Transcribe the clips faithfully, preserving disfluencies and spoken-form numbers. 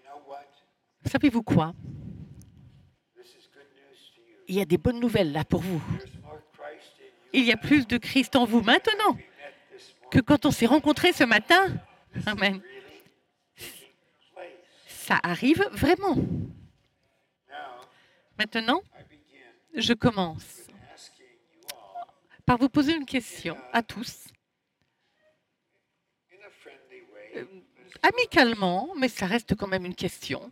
Savez-vous quoi? Il y a des bonnes nouvelles là pour vous. Il y a plus de Christ en vous maintenant que quand on s'est rencontrés ce matin. Amen. Ça arrive vraiment. Maintenant, je commence par vous poser une question à tous. Euh, amicalement, mais ça reste quand même une question.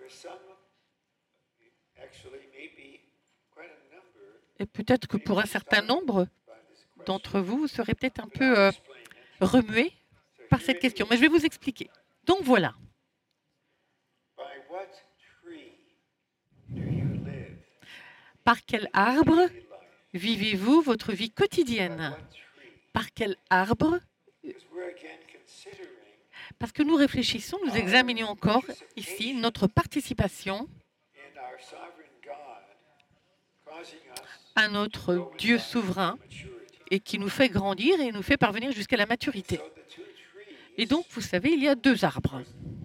Et peut-être que pour un certain nombre d'entre vous, vous serez peut-être un peu euh, remués par cette question. Mais je vais vous expliquer. Donc voilà. Par quel arbre vivez-vous votre vie quotidienne? Par quel arbre? Parce que nous réfléchissons, nous examinons encore ici notre participation à notre Dieu souverain et qui nous fait grandir et nous fait parvenir jusqu'à la maturité. Et donc, vous savez, il y a deux arbres.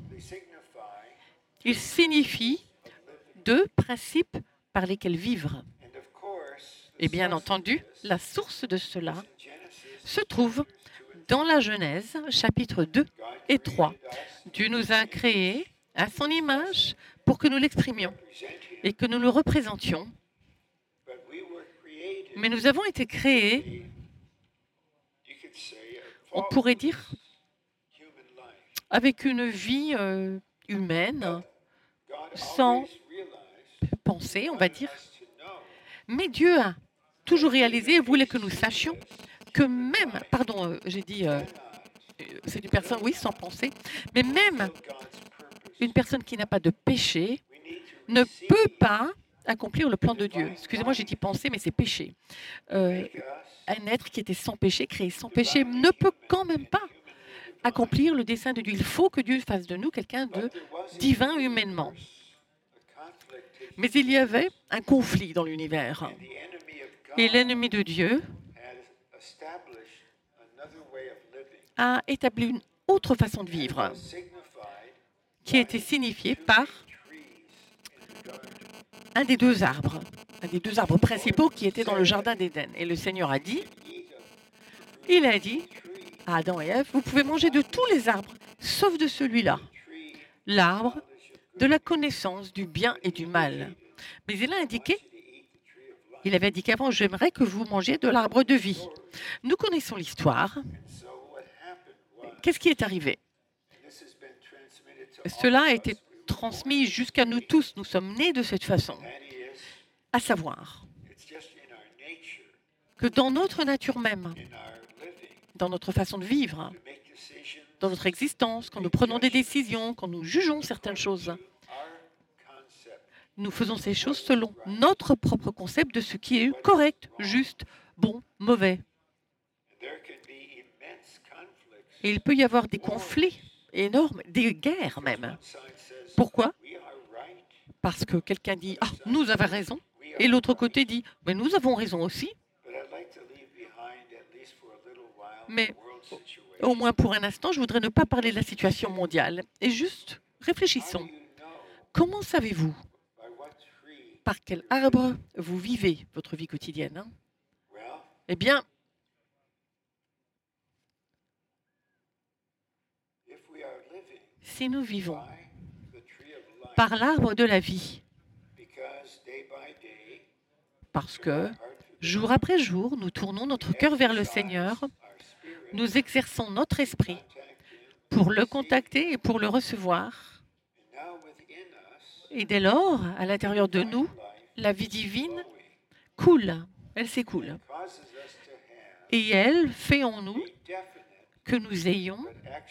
Ils signifient deux principes par lesquels vivre. Et bien entendu, la source de cela se trouve dans la Genèse, chapitres deux et trois. Dieu nous a créés à son image pour que nous l'exprimions et que nous le représentions. Mais nous avons été créés, on pourrait dire, avec une vie euh, humaine, sans pensée, on va dire. Mais Dieu a toujours réalisé et voulait que nous sachions que même, pardon, euh, j'ai dit, euh, c'est une personne, oui, sans pensée, mais même une personne qui n'a pas de péché ne peut pas accomplir le plan de Dieu. Excusez-moi, j'ai dit penser, mais c'est péché. Euh, un être qui était sans péché, créé sans péché, ne peut quand même pas accomplir le dessein de Dieu. Il faut que Dieu fasse de nous quelqu'un de divin humainement. Mais il y avait un conflit dans l'univers. Et l'ennemi de Dieu a établi une autre façon de vivre qui a été signifiée par un des deux arbres, un des deux arbres principaux qui étaient dans le jardin d'Éden. Et le Seigneur a dit, il a dit à Adam et Ève, vous pouvez manger de tous les arbres, sauf de celui-là, l'arbre de la connaissance du bien et du mal. Mais il a indiqué, il avait indiqué avant, j'aimerais que vous mangiez de l'arbre de vie. Nous connaissons l'histoire. Qu'est-ce qui est arrivé? Cela a été transmis jusqu'à nous tous. Nous sommes nés de cette façon. À savoir que dans notre nature même, dans notre façon de vivre, dans notre existence, quand nous prenons des décisions, quand nous jugeons certaines choses, nous faisons ces choses selon notre propre concept de ce qui est correct, juste, bon, mauvais. Et il peut y avoir des conflits énormes, des guerres même. Pourquoi? Parce que quelqu'un dit « Ah, nous avons raison » et l'autre côté dit « Mais nous avons raison aussi ». Mais au moins pour un instant, je voudrais ne pas parler de la situation mondiale. Et juste, réfléchissons. Comment savez-vous par quel arbre vous vivez votre vie quotidienne? hein? Eh bien, si nous vivons par l'arbre de la vie, parce que jour après jour, nous tournons notre cœur vers le Seigneur, nous exerçons notre esprit pour le contacter et pour le recevoir. Et dès lors, à l'intérieur de nous, la vie divine coule, elle s'écoule. Et elle fait en nous que nous ayons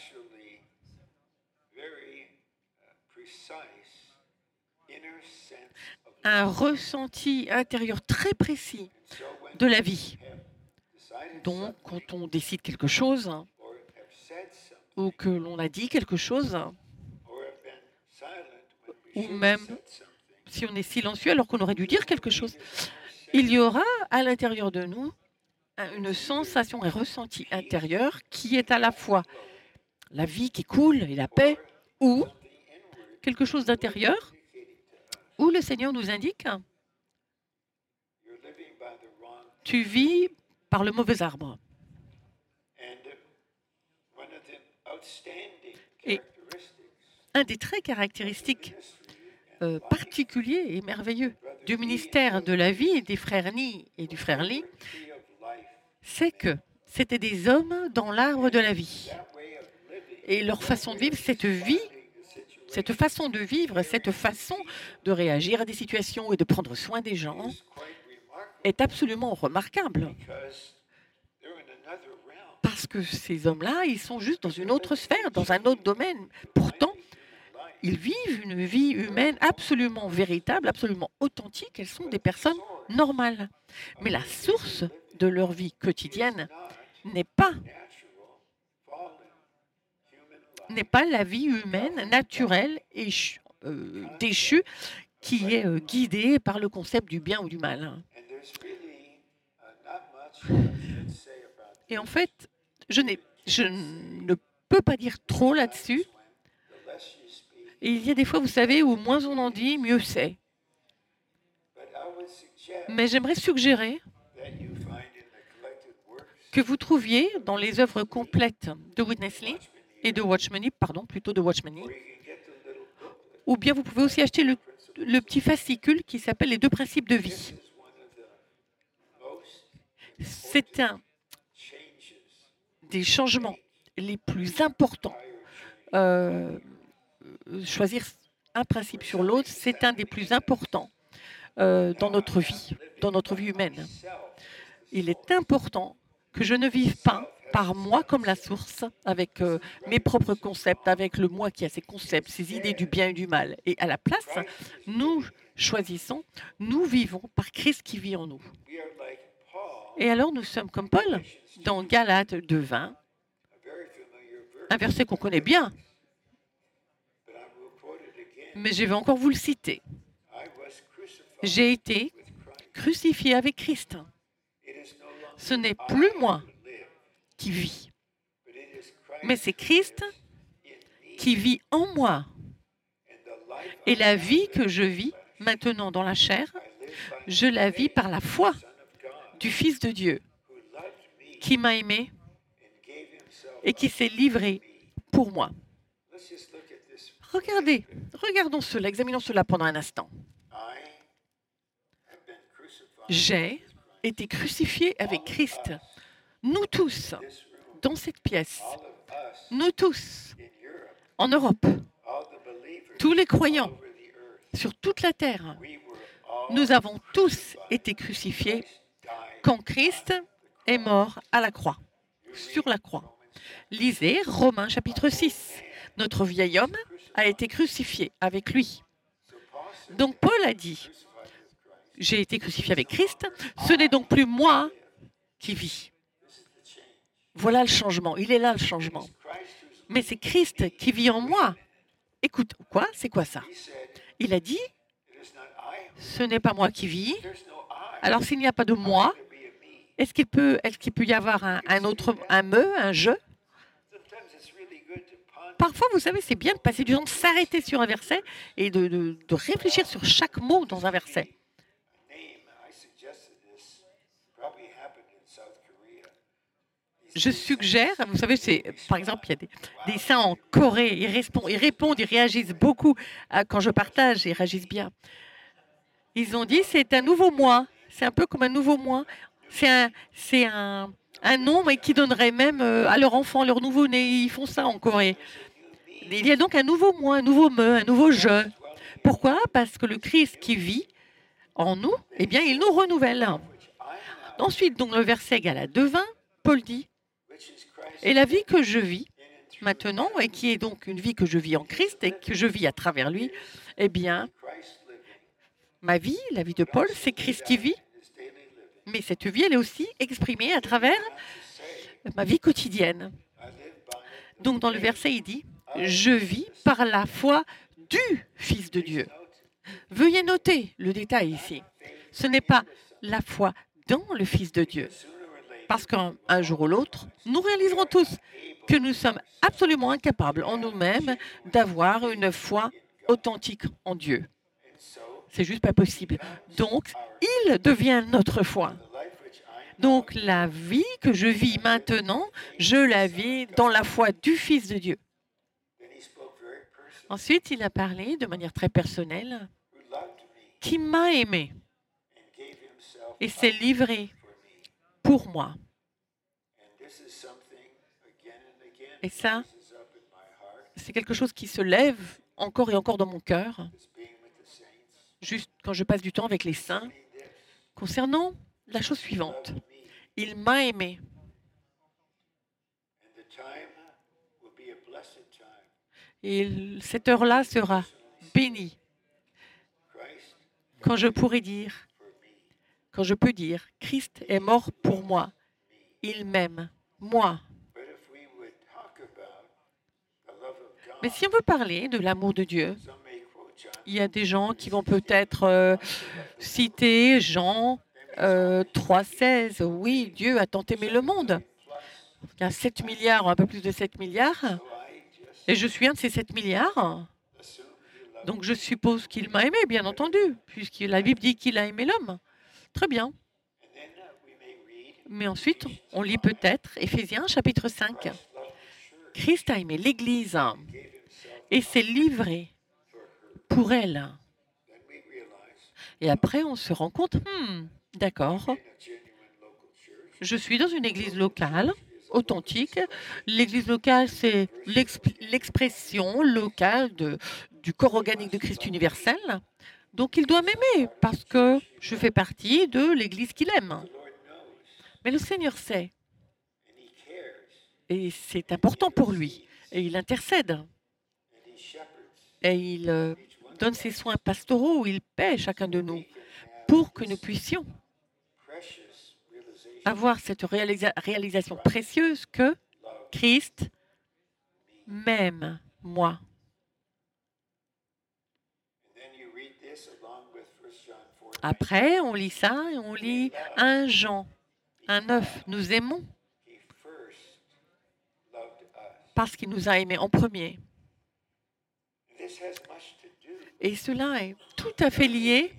un ressenti intérieur très précis de la vie. Donc, quand on décide quelque chose, ou que l'on a dit quelque chose, ou même si on est silencieux alors qu'on aurait dû dire quelque chose, il y aura à l'intérieur de nous une sensation, un ressenti intérieur qui est à la fois la vie qui coule et la paix, ou quelque chose d'intérieur où le Seigneur nous indique tu vis par le mauvais arbre. Et un des traits caractéristiques euh, particuliers et merveilleux du ministère de la vie des frères Ni et du frère Lee, c'est que c'était des hommes dans l'arbre de la vie. Et leur façon de vivre, cette vie, cette façon de vivre, cette façon de réagir à des situations et de prendre soin des gens est absolument remarquable. Parce que ces hommes-là, ils sont juste dans une autre sphère, dans un autre domaine. Pourtant, ils vivent une vie humaine absolument véritable, absolument authentique. Elles sont des personnes normales. Mais la source de leur vie quotidienne n'est pas, n'est pas la vie humaine naturelle et euh, déchue qui est euh, guidée par le concept du bien ou du mal. Et en fait, je, n'ai, je ne peux pas dire trop là-dessus. Et il y a des fois, vous savez, où moins on en dit, mieux c'est. Mais j'aimerais suggérer que vous trouviez dans les œuvres complètes de Witness Lee et de Watchman Nee, pardon, plutôt de Watchman Nee, ou bien vous pouvez aussi acheter le, le petit fascicule qui s'appelle Les deux principes de vie. C'est un des changements les plus importants. Euh, choisir un principe sur l'autre, c'est un des plus importants euh, dans notre vie, dans notre vie humaine. Il est important que je ne vive pas par moi comme la source, avec euh, mes propres concepts, avec le moi qui a ses concepts, ses idées du bien et du mal. Et à la place, nous choisissons, nous vivons par Christ qui vit en nous. Et alors, nous sommes comme Paul, dans Galates deux vingt, un verset qu'on connaît bien, mais je vais encore vous le citer. J'ai été crucifié avec Christ. Ce n'est plus moi qui vis, mais c'est Christ qui vit en moi. Et la vie que je vis maintenant dans la chair, je la vis par la foi du Fils de Dieu qui m'a aimé et qui s'est livré pour moi. Regardez, regardons cela, examinons cela pendant un instant. J'ai été crucifié avec Christ. Nous tous, dans cette pièce, nous tous, en Europe, tous les croyants sur toute la terre, nous avons tous été crucifiés quand Christ est mort à la croix, sur la croix. Lisez Romains chapitre six. Notre vieil homme a été crucifié avec lui. Donc Paul a dit, j'ai été crucifié avec Christ, ce n'est donc plus moi qui vis. Voilà le changement, il est là le changement. Mais c'est Christ qui vit en moi. Écoute, quoi? C'est quoi ça? Il a dit, ce n'est pas moi qui vis. Alors s'il n'y a pas de moi, est-ce qu'il peut, est-ce qu'il peut y avoir un, un autre, un me, un je? Parfois, vous savez, c'est bien de passer du temps, de s'arrêter sur un verset et de, de, de réfléchir sur chaque mot dans un verset. Je suggère, vous savez, c'est par exemple, il y a des, des saints en Corée, ils répondent, ils répondent, ils réagissent beaucoup à, quand je partage, ils réagissent bien. Ils ont dit, c'est un nouveau moi, c'est un peu comme un nouveau moi, c'est un, c'est un, un nom mais qui donnerait même à leur enfant, leur nouveau-né, ils font ça en Corée. Il y a donc un nouveau moi, un nouveau me, un nouveau je. Pourquoi? Parce que le Christ qui vit en nous, eh bien, il nous renouvelle. Ensuite, donc le verset Galates deux vingt, Paul dit, et la vie que je vis maintenant, et qui est donc une vie que je vis en Christ et que je vis à travers lui, eh bien, ma vie, la vie de Paul, c'est Christ qui vit, mais cette vie, elle est aussi exprimée à travers ma vie quotidienne. Donc, dans le verset, il dit, je vis par la foi du Fils de Dieu. Veuillez noter le détail ici. Ce n'est pas la foi dans le Fils de Dieu. Parce qu'un jour ou l'autre, nous réaliserons tous que nous sommes absolument incapables en nous-mêmes d'avoir une foi authentique en Dieu. C'est juste pas possible. Donc, il devient notre foi. Donc, la vie que je vis maintenant, je la vis dans la foi du Fils de Dieu. Ensuite, il a parlé de manière très personnelle, qui m'a aimé et s'est livré pour moi. Et ça, c'est quelque chose qui se lève encore et encore dans mon cœur, juste quand je passe du temps avec les saints, concernant la chose suivante. Il m'a aimé. Et cette heure-là sera bénie quand je pourrai dire, quand je peux dire, Christ est mort pour moi. Il m'aime, moi. Mais si on veut parler de l'amour de Dieu, il y a des gens qui vont peut-être euh, citer Jean euh, trois seize. Oui, Dieu a tant aimé le monde. Il y a sept milliards, un peu plus de sept milliards. Et je suis un de ces sept milliards. Donc je suppose qu'il m'a aimé, bien entendu, puisque la Bible dit qu'il a aimé l'homme. Très bien. Mais ensuite, on lit peut-être Éphésiens chapitre cinq. Christ a aimé l'Église et s'est livré pour elle. Et après, on se rend compte, hmm, d'accord, je suis dans une église locale, authentique. L'église locale, c'est l'expression locale de, du corps organique de Christ universel. Donc, il doit m'aimer parce que je fais partie de l'église qu'il aime. Mais le Seigneur sait. Et c'est important pour lui. Et il intercède. Et il euh, donne ses soins pastoraux, il paie chacun de nous pour que nous puissions avoir cette réalisa- réalisation précieuse que Christ m'aime, moi. Après, on lit ça et on lit un Jean, un neuf. Nous aimons parce qu'il nous a aimés en premier. Et cela est tout à fait lié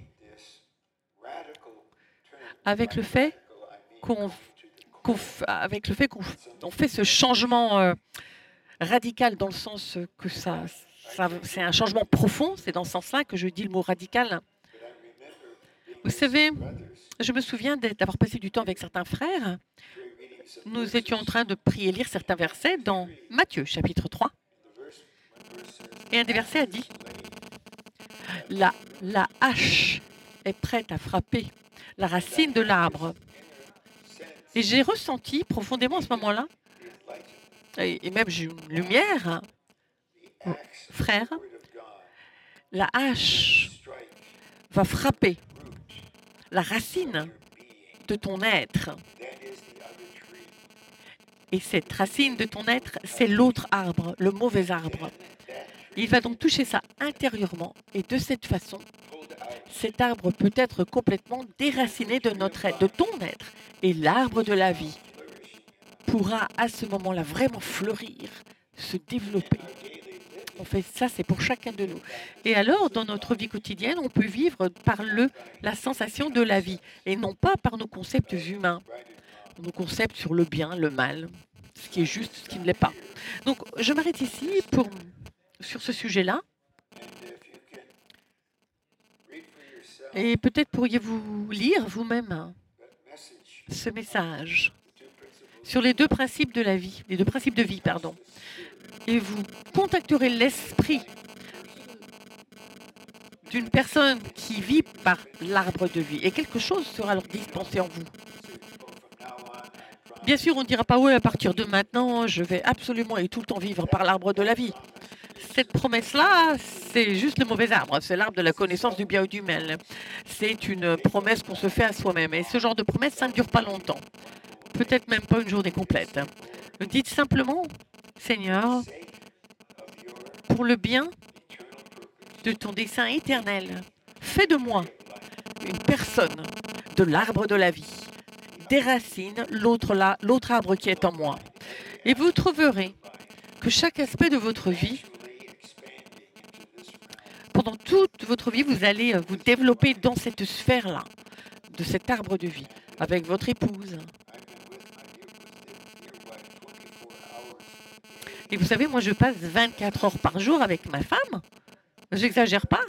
avec le fait qu'on qu'on avec le fait qu'on on fait ce changement euh, radical dans le sens que ça, ça c'est un changement profond. C'est dans ce sens-là que je dis le mot radical. Vous savez, je me souviens d'avoir passé du temps avec certains frères. Nous étions en train de prier et lire certains versets dans Matthieu, chapitre trois. Et un des versets a dit la, la hache est prête à frapper la racine de l'arbre. Et j'ai ressenti profondément à ce moment-là, et, et même j'ai une lumière, oh, frère, la hache va frapper la racine de ton être. Et cette racine de ton être, c'est l'autre arbre, le mauvais arbre. Il va donc toucher ça intérieurement et de cette façon, cet arbre peut être complètement déraciné de, notre être, de ton être. Et l'arbre de la vie pourra à ce moment-là vraiment fleurir, se développer. On fait ça, c'est pour chacun de nous. Et alors, dans notre vie quotidienne, on peut vivre par le, la sensation de la vie et non pas par nos concepts humains, nos concepts sur le bien, le mal, ce qui est juste, ce qui ne l'est pas. Donc, je m'arrête ici pour... sur ce sujet-là. Et peut-être pourriez-vous lire vous-même ce message sur les deux principes de la vie, les deux principes de vie, pardon. Et vous contacterez l'esprit d'une personne qui vit par l'arbre de vie. Et quelque chose sera alors dispensé en vous. Bien sûr, on ne dira pas, oui, à partir de maintenant, je vais absolument et tout le temps vivre par l'arbre de la vie. Cette promesse-là, c'est juste le mauvais arbre. C'est l'arbre de la connaissance du bien ou du mal. C'est une promesse qu'on se fait à soi-même. Et ce genre de promesse, ça ne dure pas longtemps. Peut-être même pas une journée complète. Dites simplement, Seigneur, pour le bien de ton dessein éternel, fais de moi une personne de l'arbre de la vie. Déracine l'autre là, l'autre arbre qui est en moi. Et vous trouverez que chaque aspect de votre vie pendant toute votre vie, vous allez vous développer dans cette sphère-là, de cet arbre de vie, avec votre épouse. Et vous savez, moi, je passe vingt-quatre heures par jour avec ma femme. J'exagère pas.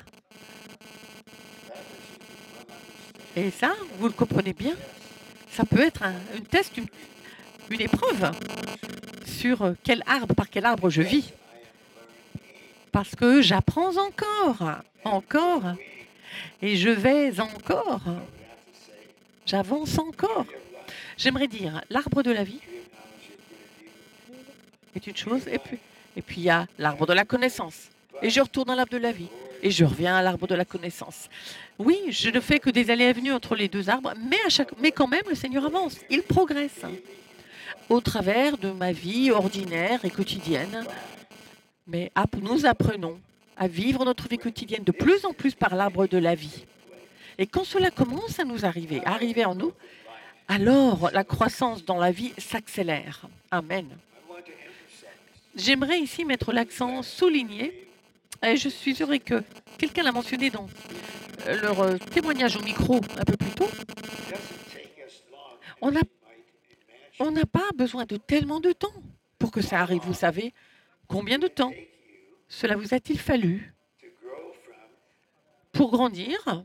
Et ça, vous le comprenez bien, ça peut être un, un test, une, une épreuve sur quel arbre, par quel arbre je vis. Parce que j'apprends encore, encore, et je vais encore, j'avance encore. J'aimerais dire, l'arbre de la vie est une chose, et puis et puis il y a l'arbre de la connaissance. Et je retourne à l'arbre de la vie, et je reviens à l'arbre de la connaissance. Oui, je ne fais que des allées et venues entre les deux arbres, mais, à chaque, mais quand même, le Seigneur avance, il progresse au travers de ma vie ordinaire et quotidienne. Mais nous apprenons à vivre notre vie quotidienne de plus en plus par l'arbre de la vie. Et quand cela commence à nous arriver, à arriver en nous, alors la croissance dans la vie s'accélère. Amen. J'aimerais ici mettre l'accent souligné, et je suis sûre que quelqu'un l'a mentionné dans leur témoignage au micro un peu plus tôt. On n'a on n'a pas besoin de tellement de temps pour que ça arrive, vous savez. Combien de temps cela vous a-t-il fallu pour grandir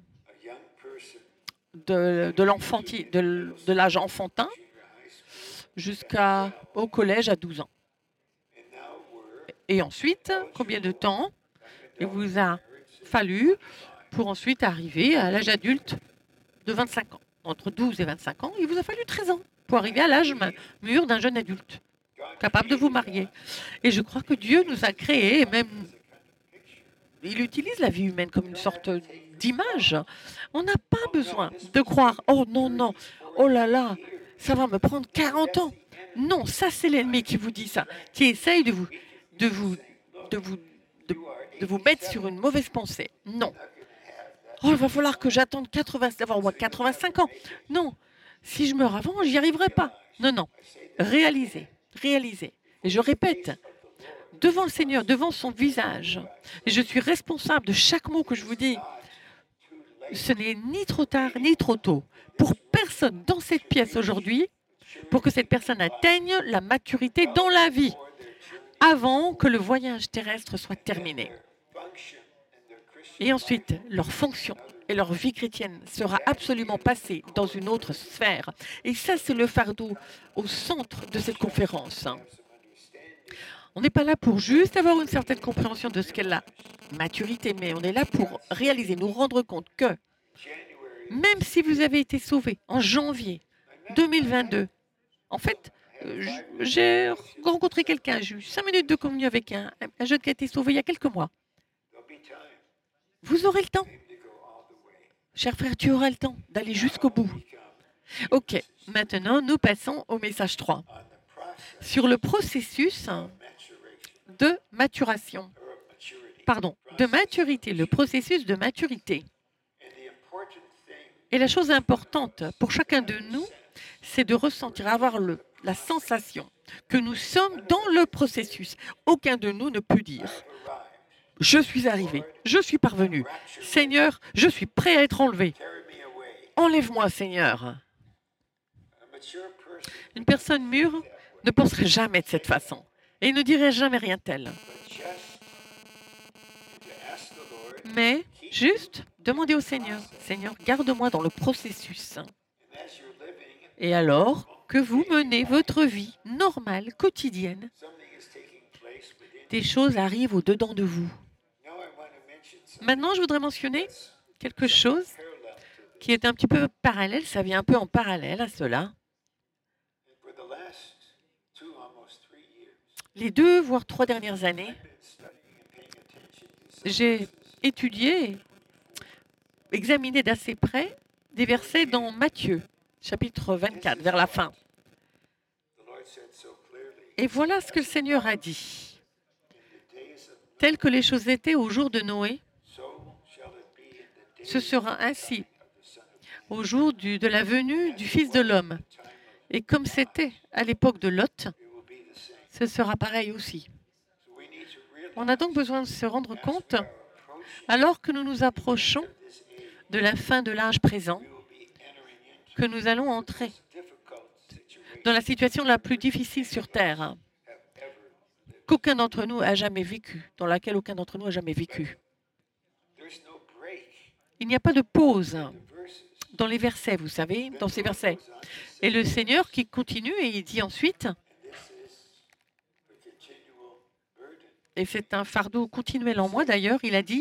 de, de l'enfanti- de, de l'âge enfantin jusqu'au collège à douze ans? Et ensuite, combien de temps il vous a fallu pour ensuite arriver à l'âge adulte de vingt-cinq ans? Entre douze et vingt-cinq ans, il vous a fallu treize ans pour arriver à l'âge mûr d'un jeune adulte, capable de vous marier. Et je crois que Dieu nous a créés, et même il utilise la vie humaine comme une sorte d'image. On n'a pas besoin de croire, oh non, non, oh là là, ça va me prendre quarante ans. Non, ça c'est l'ennemi qui vous dit ça, qui essaye de vous, de vous, de vous, de, de vous mettre sur une mauvaise pensée. Non. Oh, il va falloir que j'attende quatre-vingts, avoir au moins quatre-vingt-cinq ans. Non, si je meurs avant, j'y arriverai pas. Non, non, réalisez. Réaliser. Et je répète, devant le Seigneur, devant son visage, et je suis responsable de chaque mot que je vous dis. Ce n'est ni trop tard, ni trop tôt. Pour personne dans cette pièce aujourd'hui, pour que cette personne atteigne la maturité dans la vie, avant que le voyage terrestre soit terminé. Et ensuite, leur fonction et leur vie chrétienne sera absolument passée dans une autre sphère. Et ça, c'est le fardeau au centre de cette conférence. On n'est pas là pour juste avoir une certaine compréhension de ce qu'est la maturité, mais on est là pour réaliser, nous rendre compte que même si vous avez été sauvé en janvier deux mille vingt-deux, en fait, j'ai rencontré quelqu'un, j'ai eu cinq minutes de communion avec un, un jeune qui a été sauvé il y a quelques mois. Vous aurez le temps. Cher frère, tu auras le temps d'aller jusqu'au bout. Ok, maintenant, nous passons au message trois. Sur le processus de maturation. Pardon, de maturité, le processus de maturité. Et la chose importante pour chacun de nous, c'est de ressentir, avoir le, la sensation que nous sommes dans le processus. Aucun de nous ne peut dire « Je suis arrivé, je suis parvenu. Seigneur, je suis prêt à être enlevé. Enlève-moi, Seigneur. » Une personne mûre ne penserait jamais de cette façon et ne dirait jamais rien tel. Mais juste demander au Seigneur, Seigneur, garde-moi dans le processus. Et alors que vous menez votre vie normale, quotidienne, des choses arrivent au-dedans de vous. Maintenant, je voudrais mentionner quelque chose qui est un petit peu parallèle, ça vient un peu en parallèle à cela. Les deux, voire trois dernières années, j'ai étudié, examiné d'assez près des versets dans Matthieu, chapitre vingt-quatre, vers la fin. Et voilà ce que le Seigneur a dit. Telles que les choses étaient au jour de Noé, ce sera ainsi au jour du, de la venue du Fils de l'homme. Et comme c'était à l'époque de Lot, ce sera pareil aussi. On a donc besoin de se rendre compte Alors que nous nous approchons de la fin de l'âge présent, que nous allons entrer dans la situation la plus difficile sur Terre, qu'aucun d'entre nous a jamais vécu, dans laquelle aucun d'entre nous a jamais vécu. Il n'y a pas de pause dans les versets, vous savez, dans ces versets. Et le Seigneur qui continue et il dit ensuite, et c'est un fardeau continuel en moi d'ailleurs, il a dit,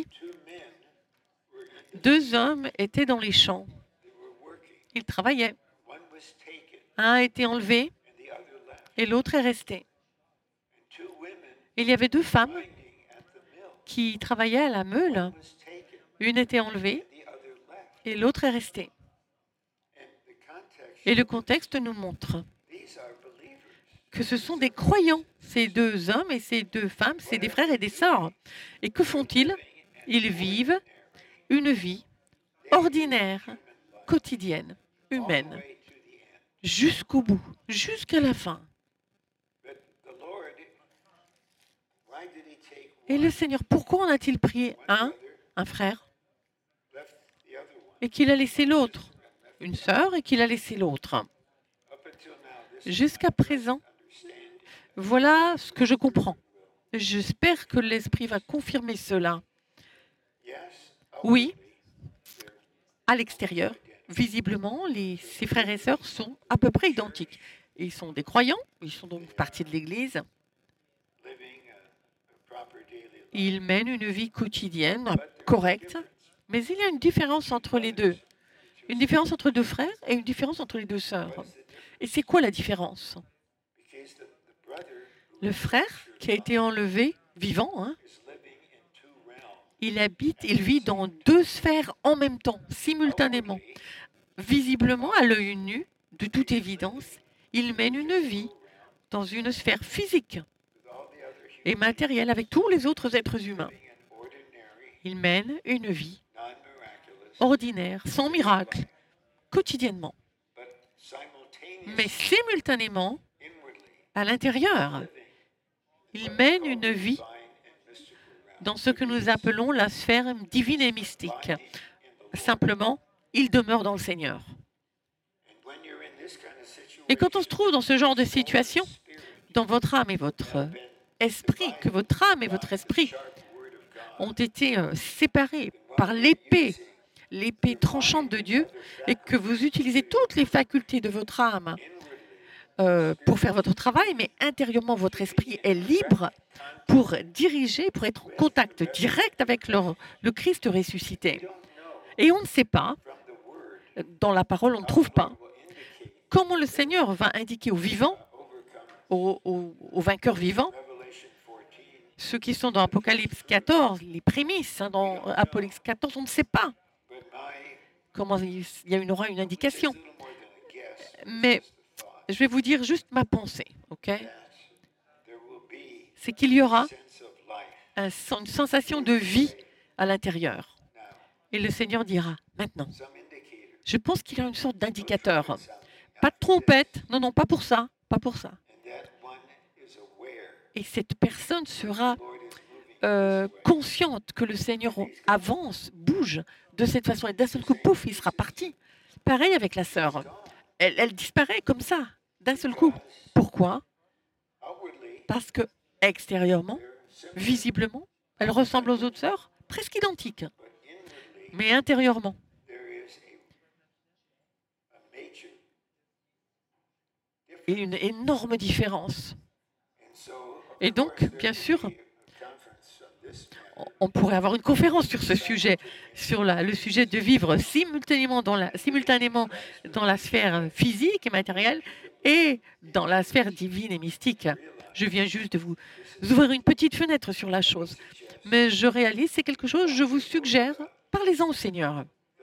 deux hommes étaient dans les champs. Ils travaillaient. Un a été enlevé et l'autre est resté. Il y avait deux femmes qui travaillaient à la meule. Une était enlevée et l'autre est restée. Et le contexte nous montre que ce sont des croyants. Ces deux hommes et ces deux femmes, c'est des frères et des sœurs. Et que font-ils? Ils vivent une vie ordinaire, quotidienne, humaine, jusqu'au bout, jusqu'à la fin. Et le Seigneur, pourquoi en a-t-il pris un, un frère, et qu'il a laissé l'autre, une sœur, et qu'il a laissé l'autre? Jusqu'à présent, voilà ce que je comprends. J'espère que l'Esprit va confirmer cela. Oui, à l'extérieur, visiblement, les, ces frères et sœurs sont à peu près identiques. Ils sont des croyants, ils sont donc partie de l'Église. Ils mènent une vie quotidienne correcte, mais il y a une différence entre les deux. Une différence entre deux frères et une différence entre les deux sœurs. Et c'est quoi la différence? Le frère qui a été enlevé, vivant, hein, il habite, il vit dans deux sphères en même temps, simultanément. Visiblement, à l'œil nu, de toute évidence, il mène une vie dans une sphère physique et matérielle avec tous les autres êtres humains. Il mène une vie ordinaire, sans miracle, quotidiennement. Mais simultanément, à l'intérieur, il mène une vie dans ce que nous appelons la sphère divine et mystique. Simplement, il demeure dans le Seigneur. Et quand on se trouve dans ce genre de situation, dans votre âme et votre esprit, que votre âme et votre esprit ont été séparés par l'épée, l'épée tranchante de Dieu, et que vous utilisez toutes les facultés de votre âme euh, pour faire votre travail, mais intérieurement, votre esprit est libre pour diriger, pour être en contact direct avec le, le Christ ressuscité. Et on ne sait pas, dans la parole, on ne trouve pas, comment le Seigneur va indiquer aux vivants, aux, aux, aux vainqueurs vivants, ceux qui sont dans Apocalypse quatorze, les prémices, hein, dans Apocalypse quatorze, on ne sait pas comment il y a une, aura une indication. Mais je vais vous dire juste ma pensée, ok? C'est qu'il y aura un, une sensation de vie à l'intérieur. Et le Seigneur dira, maintenant, je pense qu'il y a une sorte d'indicateur. Pas de trompette, non, non, pas pour ça, pas pour ça. Et cette personne sera euh, consciente que le Seigneur avance, bouge de cette façon. Et d'un seul coup, pouf, il sera parti. Pareil avec la sœur. Elle, elle disparaît comme ça, d'un seul coup. Pourquoi? Parce que extérieurement, visiblement, elle ressemble aux autres sœurs, presque identiques. Mais intérieurement, il y a une énorme différence. Et donc, bien sûr, on pourrait avoir une conférence sur ce sujet, sur la, le sujet de vivre simultanément dans, la, simultanément dans la sphère physique et matérielle et dans la sphère divine et mystique. Je viens juste de vous ouvrir une petite fenêtre sur la chose. Mais je réalise, c'est quelque chose, je vous suggère, parlez-en au Seigneur.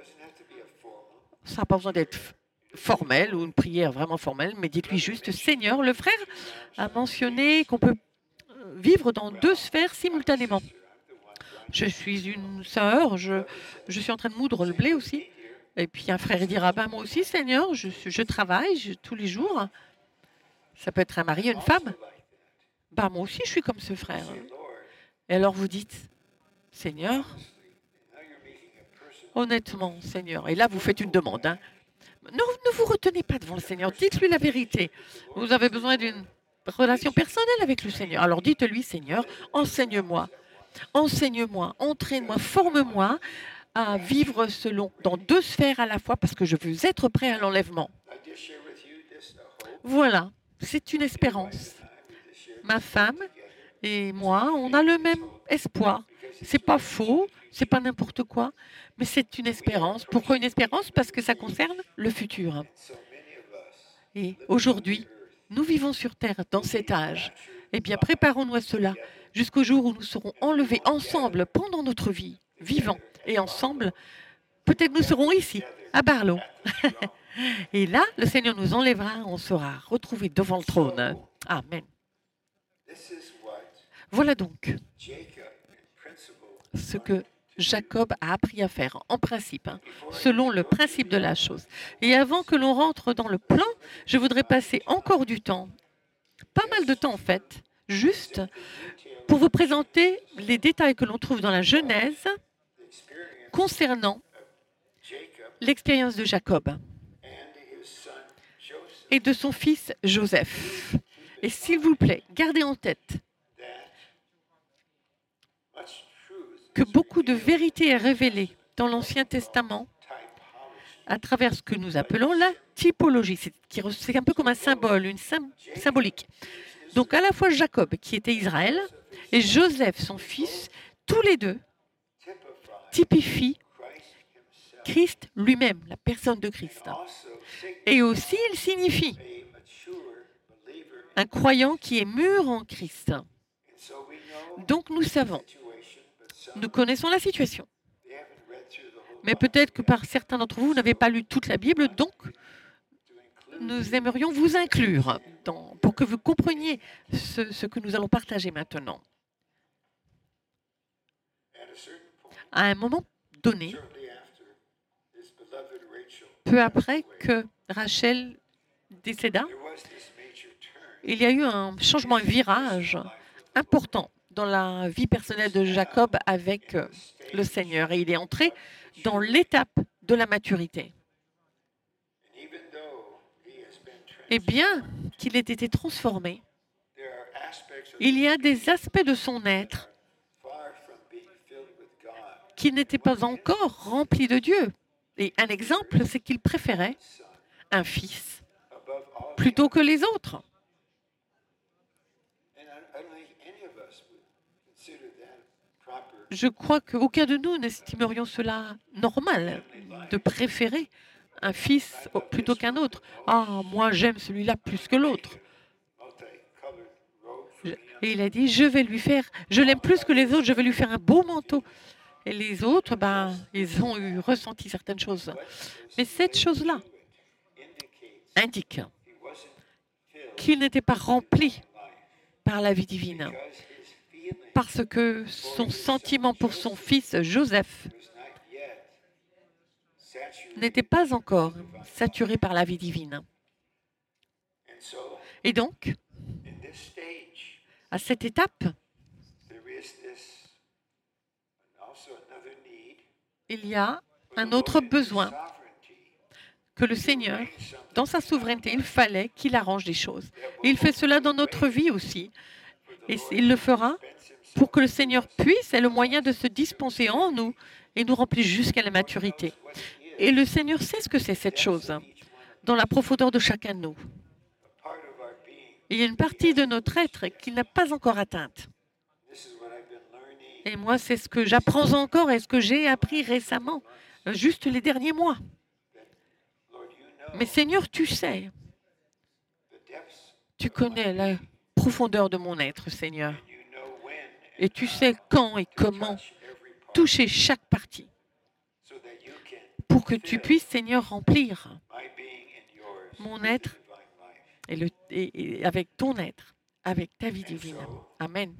Ça n'a pas besoin d'être formel ou une prière vraiment formelle, mais dites-lui juste, Seigneur, le frère a mentionné qu'on peut vivre dans deux sphères simultanément. Je suis une sœur, je, je suis en train de moudre le blé aussi. Et puis un frère dira, ben moi aussi, Seigneur, je, je travaille je, tous les jours. Ça peut être un mari, une femme. Ben moi aussi, je suis comme ce frère. Et alors vous dites, Seigneur, Honnêtement, Seigneur. Et là, vous faites une demande. Hein. Ne, ne vous retenez pas devant le Seigneur. Dites-lui la vérité. Vous avez besoin d'une relation personnelle avec le Seigneur. Alors dites-lui, Seigneur, enseigne-moi. Enseigne-moi, entraîne-moi, forme-moi à vivre selon dans deux sphères à la fois parce que je veux être prêt à l'enlèvement. Voilà, c'est une espérance. Ma femme et moi, on a le même espoir. C'est pas faux, c'est pas n'importe quoi, mais c'est une espérance. Pourquoi une espérance? Parce que ça concerne le futur. Et aujourd'hui, nous vivons sur Terre dans cet âge. Eh bien, préparons-nous à cela jusqu'au jour où nous serons enlevés ensemble pendant notre vie, vivants et ensemble. Peut-être nous serons ici, à Barlow. Et là, le Seigneur nous enlèvera, on sera retrouvés devant le trône. Amen. Voilà donc ce que Jacob a appris à faire, en principe, hein, selon le principe de la chose. Et avant que l'on rentre dans le plan, je voudrais passer encore du temps, pas mal de temps en fait, juste pour vous présenter les détails que l'on trouve dans la Genèse concernant l'expérience de Jacob et de son fils Joseph. Et s'il vous plaît, gardez en tête que beaucoup de vérité est révélée dans l'Ancien Testament à travers ce que nous appelons la typologie. C'est un peu comme un symbole, une symbolique. Donc à la fois Jacob, qui était Israël, et Joseph, son fils, tous les deux typifient Christ lui-même, la personne de Christ. Et aussi, il signifie un croyant qui est mûr en Christ. Donc nous savons, nous connaissons la situation. Mais peut-être que par certains d'entre vous, vous n'avez pas lu toute la Bible, donc nous aimerions vous inclure dans, pour que vous compreniez ce, ce que nous allons partager maintenant. À un moment donné, peu après que Rachel décéda, il y a eu un changement, un virage important dans la vie personnelle de Jacob avec le Seigneur. Et il est entré dans l'étape de la maturité. Et bien qu'il ait été transformé, il y a des aspects de son être qui n'étaient pas encore remplis de Dieu. Et un exemple, c'est qu'il préférait un fils plutôt que les autres. Je crois qu'aucun de nous n'estimerions cela normal, de préférer un fils plutôt qu'un autre. Ah, moi j'aime celui-là plus que l'autre. Et il a dit, je vais lui faire, je l'aime plus que les autres, je vais lui faire un beau manteau. Et les autres, ben, ils ont eu ressenti certaines choses. Mais cette chose-là indique qu'il n'était pas rempli par la vie divine. Parce que son sentiment pour son fils Joseph n'était pas encore saturé par la vie divine. Et donc, à cette étape, il y a un autre besoin que le Seigneur, dans sa souveraineté, il fallait qu'il arrange des choses. Et il fait cela dans notre vie aussi. Et il le fera pour que le Seigneur puisse, ait le moyen de se dispenser en nous et nous remplir jusqu'à la maturité. Et le Seigneur sait ce que c'est cette chose, dans la profondeur de chacun de nous. Il y a une partie de notre être qu'il n'a pas encore atteinte. Et moi, c'est ce que j'apprends encore et ce que j'ai appris récemment, juste les derniers mois. Mais Seigneur, tu sais, tu connais la profondeur de mon être, Seigneur. Et tu sais quand et comment toucher chaque partie pour que tu puisses, Seigneur, remplir mon être et, le, et, et avec ton être, avec ta vie divine. Amen.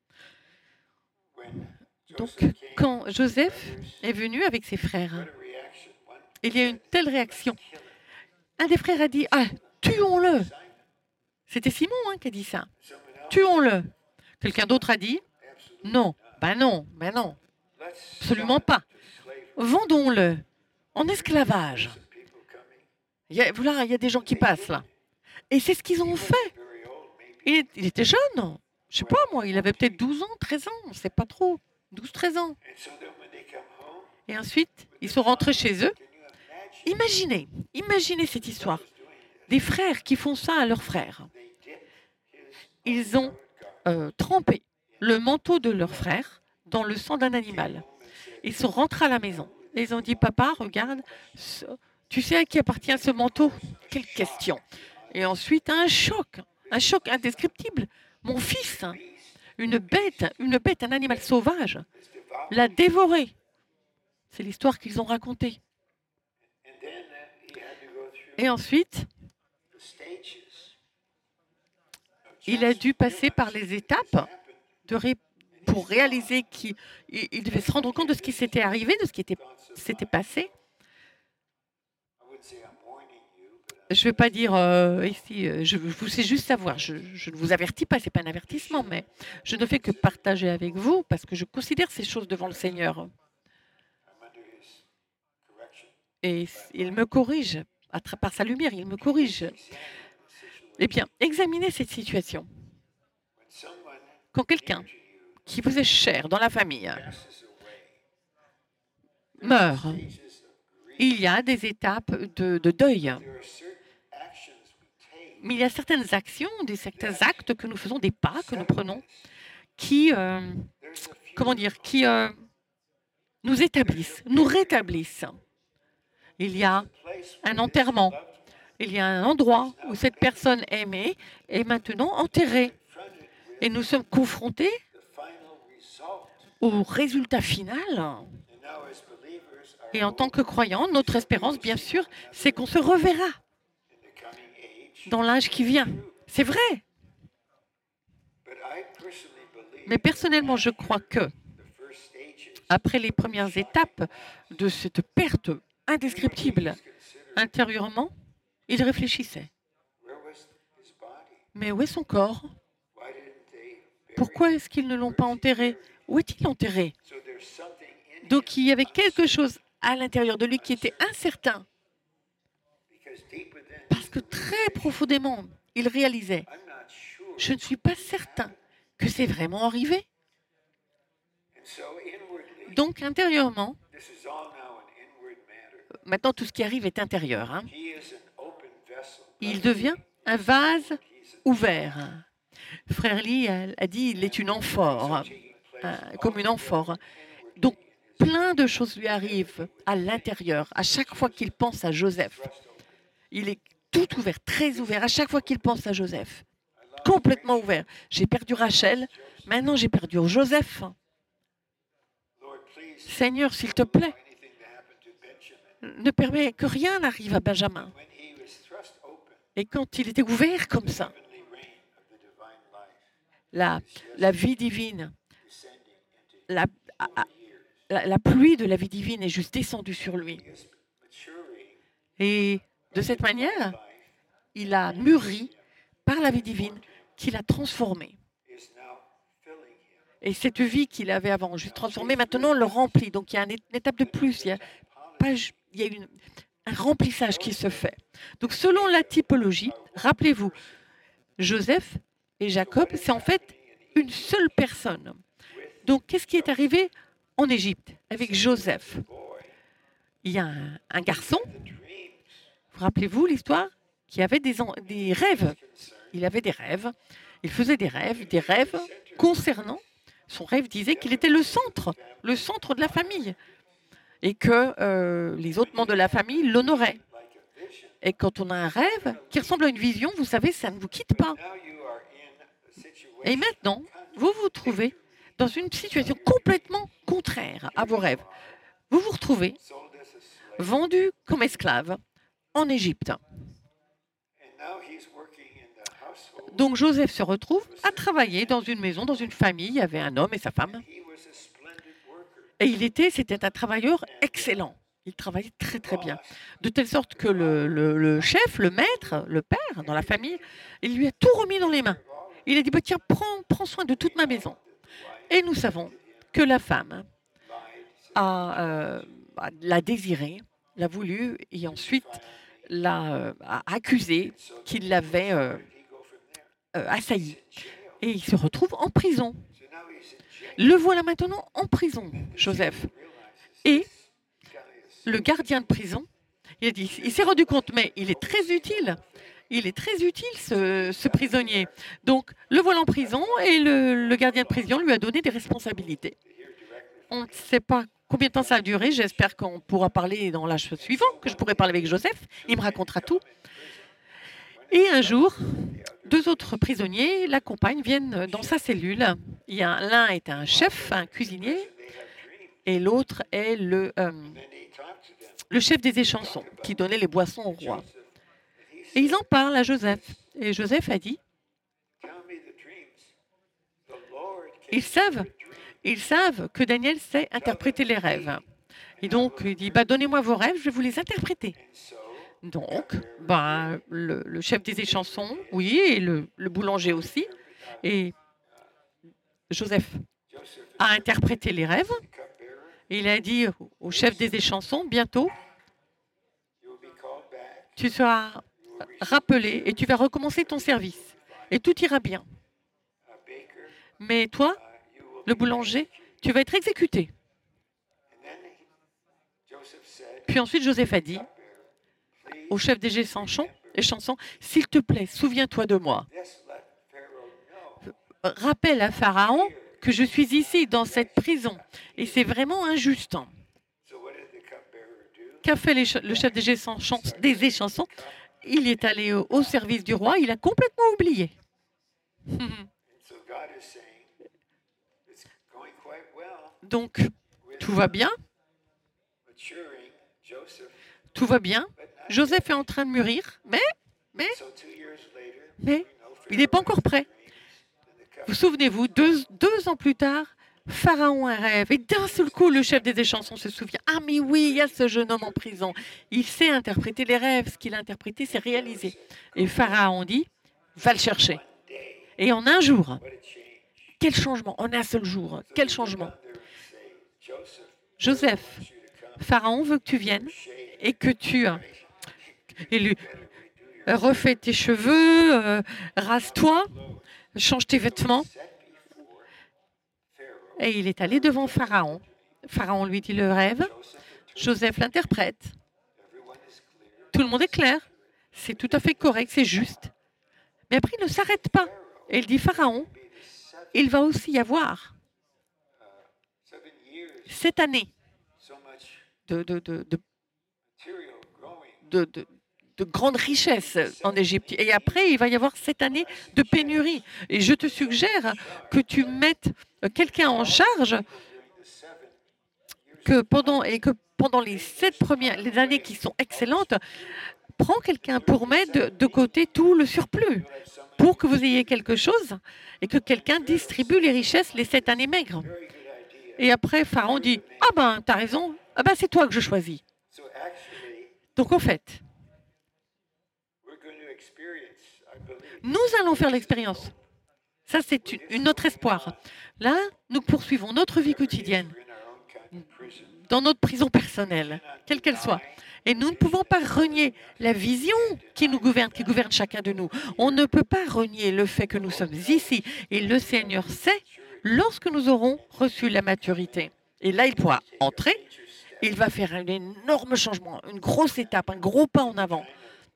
Donc, quand Joseph est venu avec ses frères, il y a une telle réaction. Un des frères a dit, ah, tuons-le. C'était Simon hein, qui a dit ça. Tuons-le. Quelqu'un d'autre a dit, non, ben non, ben non, absolument pas. vendons-le en esclavage. Il y a, voilà, il y a des gens qui passent là. Et c'est ce qu'ils ont fait. Il, il était jeune. Je ne sais pas moi, il avait peut-être douze ans, treize ans, on ne sait pas trop. douze treize ans. Et ensuite, ils sont rentrés chez eux. Imaginez, imaginez cette histoire. Des frères qui font ça à leurs frères. Ils ont euh, trempé le manteau de leur frère dans le sang d'un animal. Ils sont rentrés à la maison. Et ils ont dit, papa, regarde, ce- tu sais à qui appartient ce manteau? Quelle question. Et ensuite, un choc, un choc indescriptible. Mon fils, une bête, une bête, un animal sauvage, l'a dévoré. C'est l'histoire qu'ils ont racontée. Et ensuite, il a dû passer par les étapes de ré- pour réaliser qu'il il- il devait se rendre compte de ce qui s'était arrivé, de ce qui était, s'était passé. Je ne vais pas dire euh, ici, euh, je vous sais juste savoir, je, je ne vous avertis pas, ce n'est pas un avertissement, mais je ne fais que partager avec vous parce que je considère ces choses devant le Seigneur. Et il me corrige, à tra- par sa lumière, il me corrige. Eh bien, examinez cette situation. Quand quelqu'un qui vous est cher dans la famille meurt, il y a des étapes de, de deuil. Mais il y a certaines actions, des, certains actes que nous faisons, des pas que nous prenons, qui, euh, comment dire, qui euh, nous établissent, nous rétablissent. Il y a un enterrement. Il y a un endroit où cette personne aimée est maintenant enterrée. Et nous sommes confrontés au résultat final. Et en tant que croyants, notre espérance, bien sûr, c'est qu'on se reverra dans l'âge qui vient. C'est vrai. Mais personnellement, je crois que, après les premières étapes de cette perte indescriptible intérieurement, il réfléchissait. Mais où est son corps? Pourquoi est-ce qu'ils ne l'ont pas enterré? Où est-il enterré? Donc il y avait quelque chose à l'intérieur de lui qui était incertain. Parce que très profondément, il réalisait, je ne suis pas certain que c'est vraiment arrivé. Donc intérieurement, maintenant tout ce qui arrive est intérieur. Hein. Il devient un vase ouvert. Frère Lee a dit, il est une amphore, euh, comme une amphore. Donc plein de choses lui arrivent à l'intérieur, à chaque fois qu'il pense à Joseph. Il est tout ouvert, très ouvert, à chaque fois qu'il pense à Joseph. Complètement ouvert. J'ai perdu Rachel, maintenant j'ai perdu Joseph. Seigneur, s'il te plaît, ne permets que rien n'arrive à Benjamin. Et quand il était ouvert comme ça, la, la vie divine, la, la, la pluie de la vie divine est juste descendue sur lui. Et de cette manière, il a mûri par la vie divine qui l'a transformé. Et cette vie qu'il avait avant, juste transformée, maintenant le remplit. Donc il y a une étape de plus, il y a, pas, il y a une, un remplissage qui se fait. Donc selon la typologie, rappelez-vous, Joseph et Jacob, c'est en fait une seule personne. Donc qu'est-ce qui est arrivé en Égypte avec Joseph? Il y a un, un garçon, rappelez-vous l'histoire, qui avait des, des rêves. Il avait des rêves, il faisait des rêves, des rêves concernant, son rêve disait qu'il était le centre, le centre de la famille, et que euh, les autres membres de la famille l'honoraient. Et quand on a un rêve qui ressemble à une vision, vous savez, ça ne vous quitte pas. Et maintenant, vous vous trouvez dans une situation complètement contraire à vos rêves. Vous vous retrouvez vendu comme esclave en Égypte. Donc Joseph se retrouve à travailler dans une maison, dans une famille. Il y avait un homme et sa femme. Et il était, c'était un travailleur excellent. Il travaillait très très bien. De telle sorte que le, le, le chef, le maître, le père dans la famille, il lui a tout remis dans les mains. Il a dit, bah, tiens, prends, prends soin de toute ma maison. Et nous savons que la femme a, euh, l'a désiré, l'a voulu, et ensuite l'a euh, a accusé qu'il l'avait euh, euh, assailli. Et il se retrouve en prison. Le voilà maintenant en prison, Joseph. Et le gardien de prison, il, a dit, il s'est rendu compte, mais il est très utile. Il est très utile, ce, ce prisonnier. Donc, le voilà en prison et le, le gardien de prison lui a donné des responsabilités. On ne sait pas combien de temps ça a duré. J'espère qu'on pourra parler dans l'âge suivant, que je pourrai parler avec Joseph. Il me racontera tout. Et un jour, deux autres prisonniers l'accompagnent, viennent dans sa cellule. Il y a l'un est un chef, un cuisinier, et l'autre est le, euh, le chef des échansons, qui donnait les boissons au roi. Et ils en parlent à Joseph. Et Joseph a dit, ils savent, ils savent que Daniel sait interpréter les rêves. Et donc, il dit, bah, donnez-moi vos rêves, je vais vous les interpréter. Donc, bah, le, le chef des échansons, oui, et le, le boulanger aussi. Et Joseph a interprété les rêves. Et il a dit au chef des échansons, bientôt, tu seras rappelé et tu vas recommencer ton service. Et tout ira bien. Mais toi, le boulanger, tu vas être exécuté. Puis ensuite, Joseph a dit au chef des échansons, s'il te plaît, souviens-toi de moi. Rappelle à Pharaon que je suis ici, dans cette prison. Et c'est vraiment injuste. Qu'a fait les, le chef des échansons, des échansons? Il est allé au, au service du roi, il a complètement oublié. Donc, tout va bien. Tout va bien. Joseph est en train de mûrir, mais, mais, mais, il n'est pas encore prêt. Vous souvenez-vous, deux, deux ans plus tard, Pharaon a un rêve. Et d'un seul coup, le chef des échansons se souvient. Ah, mais oui, il y a ce jeune homme en prison. Il sait interpréter les rêves. Ce qu'il a interprété, c'est réalisé. Et Pharaon dit, va le chercher. Et en un jour, quel changement? En un seul jour, quel changement? Joseph, Pharaon veut que tu viennes et que tu et lui, refais tes cheveux, euh, rase-toi, change tes vêtements. Et il est allé devant Pharaon. Pharaon lui dit le rêve. Joseph l'interprète. Tout le monde est clair. C'est tout à fait correct, c'est juste. Mais après, il ne s'arrête pas. Et il dit, Pharaon, il va aussi y avoir cette année de, de, de, de, de, de, de grande richesse en Égypte. Et après, il va y avoir cette année de pénurie. Et je te suggère que tu mettes quelqu'un en charge que pendant, et que pendant les sept premières les années qui sont excellentes, prends quelqu'un pour mettre de côté tout le surplus, pour que vous ayez quelque chose et que quelqu'un distribue les richesses les sept années maigres. Et après, Pharaon dit, ah ben, t'as raison, ah ben, c'est toi que je choisis. Donc, en fait, nous allons faire l'expérience. Ça, c'est une autre espoir. Là, nous poursuivons notre vie quotidienne dans notre prison personnelle, quelle qu'elle soit. Et nous ne pouvons pas renier la vision qui nous gouverne, qui gouverne chacun de nous. On ne peut pas renier le fait que nous sommes ici. Et le Seigneur sait, lorsque nous aurons reçu la maturité. Et là, il pourra entrer. Il va faire un énorme changement, une grosse étape, un gros pas en avant.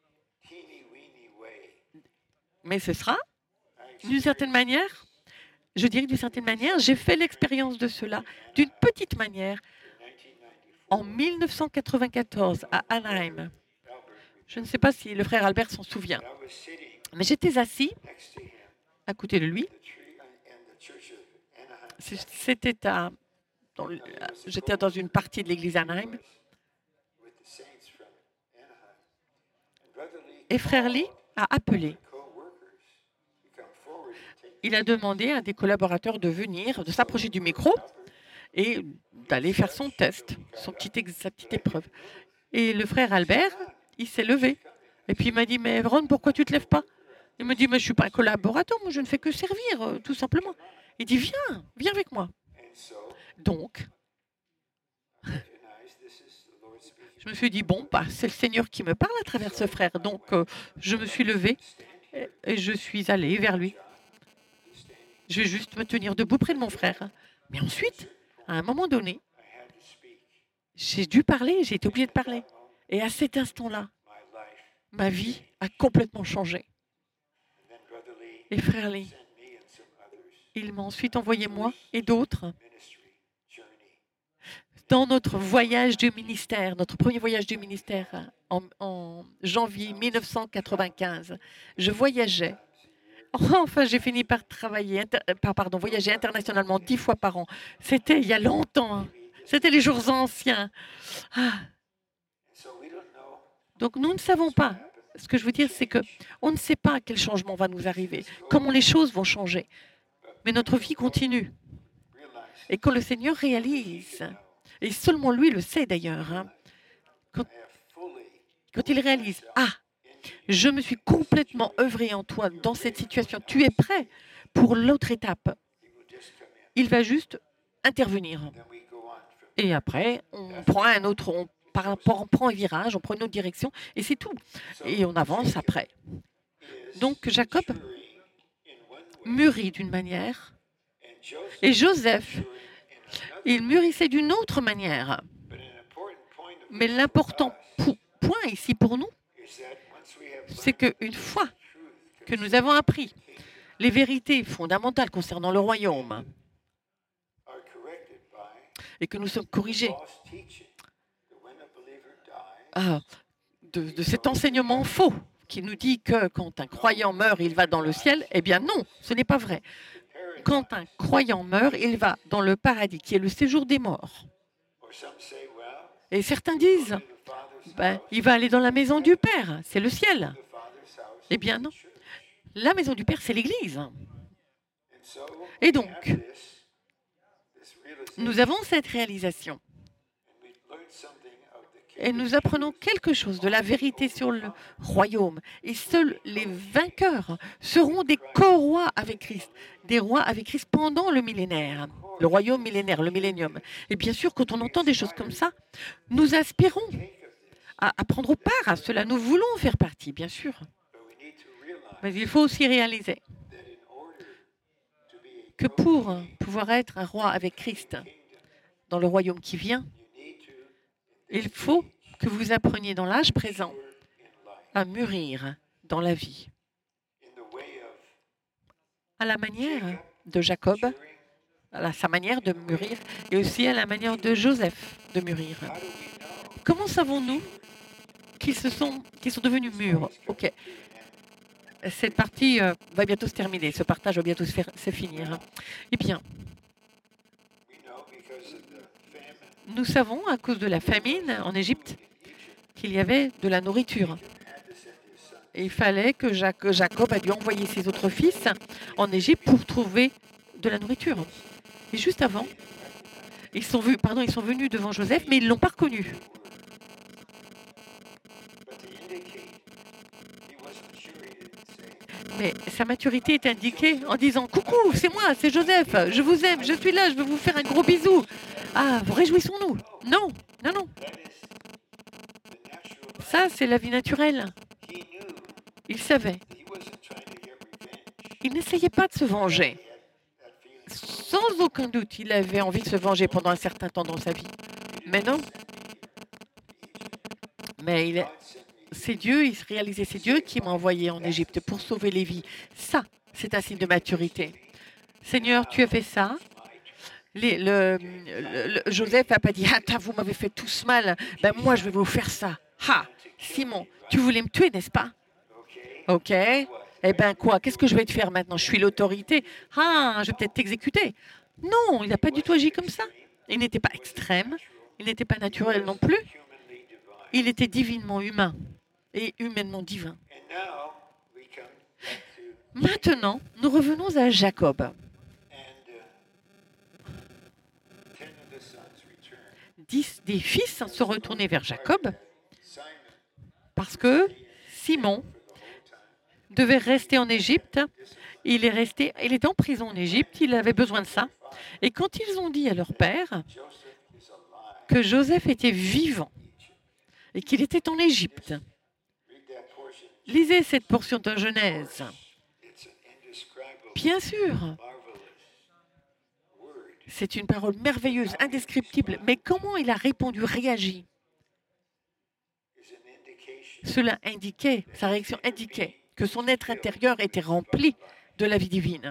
Mais ce sera, d'une certaine manière, je dirais d'une certaine manière, j'ai fait l'expérience de cela d'une petite manière en mille neuf cent quatre-vingt-quatorze à Anaheim. Je ne sais pas si le frère Albert s'en souvient, mais j'étais assis à côté de lui. C'était à, dans, j'étais dans une partie de l'église Anaheim. Et frère Lee a appelé. Il a demandé à des collaborateurs de venir, de s'approcher du micro et d'aller faire son test, son petit, sa petite épreuve. Et le frère Albert, il s'est levé. Et puis il m'a dit, mais Ron, pourquoi tu ne te lèves pas? Il me dit, mais je ne suis pas un collaborateur, moi je ne fais que servir, euh, tout simplement. Il dit, viens, viens avec moi. Donc, je me suis dit, bon, bah, c'est le Seigneur qui me parle à travers ce frère. Donc, euh, je me suis levée et, et je suis allée vers lui. Je vais juste me tenir debout près de mon frère. Mais ensuite, à un moment donné, j'ai dû parler, j'ai été obligée de parler. Et à cet instant-là, ma vie a complètement changé. Et frère Lee, il m'a ensuite envoyé moi et d'autres dans notre voyage du ministère, notre premier voyage du ministère en, en janvier mille neuf cent quatre-vingt-quinze. Je voyageais. Enfin, j'ai fini par travailler, inter, par, pardon, voyager internationalement dix fois par an. C'était il y a longtemps. Hein. C'était les jours anciens. Ah. Donc, nous ne savons pas. Ce que je veux dire, c'est qu'on ne sait pas quel changement va nous arriver, comment les choses vont changer. Mais notre vie continue. Et quand le Seigneur réalise, et seulement lui le sait d'ailleurs, hein, quand, quand il réalise, ah, je me suis complètement œuvré en toi dans cette situation, tu es prêt pour l'autre étape, il va juste intervenir. Et après, on prend un autre, on, on prend un virage, on prend une autre direction, et c'est tout. Et on avance après. Donc Jacob mûrit d'une manière, et Joseph, il mûrissait d'une autre manière. Mais l'important point ici pour nous, c'est qu'une fois que nous avons appris les vérités fondamentales concernant le royaume et que nous sommes corrigés ah, de, de cet enseignement faux qui nous dit que quand un croyant meurt, il va dans le ciel, eh bien non, ce n'est pas vrai. Quand un croyant meurt, il va dans le paradis, qui est le séjour des morts. Et certains disent, ben, il va aller dans la maison du Père, c'est le ciel. Eh bien non, la maison du Père, c'est l'Église. Et donc, nous avons cette réalisation. Et nous apprenons quelque chose de la vérité sur le royaume. Et seuls les vainqueurs seront des co-rois avec Christ, des rois avec Christ pendant le millénaire, le royaume millénaire, le millénium. Et bien sûr, quand on entend des choses comme ça, nous aspirons à, à prendre part à cela. Nous voulons faire partie, bien sûr. Mais il faut aussi réaliser que pour pouvoir être un roi avec Christ dans le royaume qui vient, il faut que vous appreniez dans l'âge présent à mûrir dans la vie. À la manière de Jacob, à sa manière de mûrir, et aussi à la manière de Joseph de mûrir. Comment savons-nous qu'ils se sont, qu'ils sont devenus mûrs? Ok. Cette partie euh, va bientôt se terminer, ce partage va bientôt se, faire, se finir. Eh bien, nous savons, à cause de la famine en Égypte, qu'il y avait de la nourriture. Et il fallait que Jacob a dû envoyer ses autres fils en Égypte pour trouver de la nourriture. Et juste avant, ils sont, venus, pardon, ils sont venus devant Joseph, mais ils ne l'ont pas reconnu. Mais sa maturité est indiquée en disant « Coucou, c'est moi, c'est Joseph, je vous aime, je suis là, je veux vous faire un gros bisou. Ah, réjouissons-nous. » Non, non, non. Ça, c'est la vie naturelle. Il savait. Il n'essayait pas de se venger. Sans aucun doute, il avait envie de se venger pendant un certain temps dans sa vie. Mais non. Mais il est... c'est Dieu, il se réalisait, c'est Dieu qui m'a envoyé en Égypte pour sauver les vies. Ça, c'est un signe de maturité. Seigneur, tu as fait ça. Les, le, le, le, Joseph n'a pas dit « Ah, vous m'avez fait tous mal, ben moi je vais vous faire ça. » Ah, Simon, tu voulais me tuer, n'est-ce pas? Ok. Eh bien quoi? Qu'est-ce que je vais te faire maintenant? Je suis l'autorité. Ah, je vais peut-être t'exécuter. Non, il n'a pas du tout agi comme ça. Il n'était pas extrême, il n'était pas naturel non plus. Il était divinement humain et humainement divin. Maintenant, nous revenons à Jacob. Dix des fils se retournaient vers Jacob parce que Simon devait rester en Égypte. Il est resté, il était en prison en Égypte, il avait besoin de ça. Et quand ils ont dit à leur père que Joseph était vivant et qu'il était en Égypte. Lisez cette portion de Genèse. Bien sûr, c'est une parole merveilleuse, indescriptible, mais comment il a répondu, réagi? Cela indiquait, sa réaction indiquait que son être intérieur était rempli de la vie divine.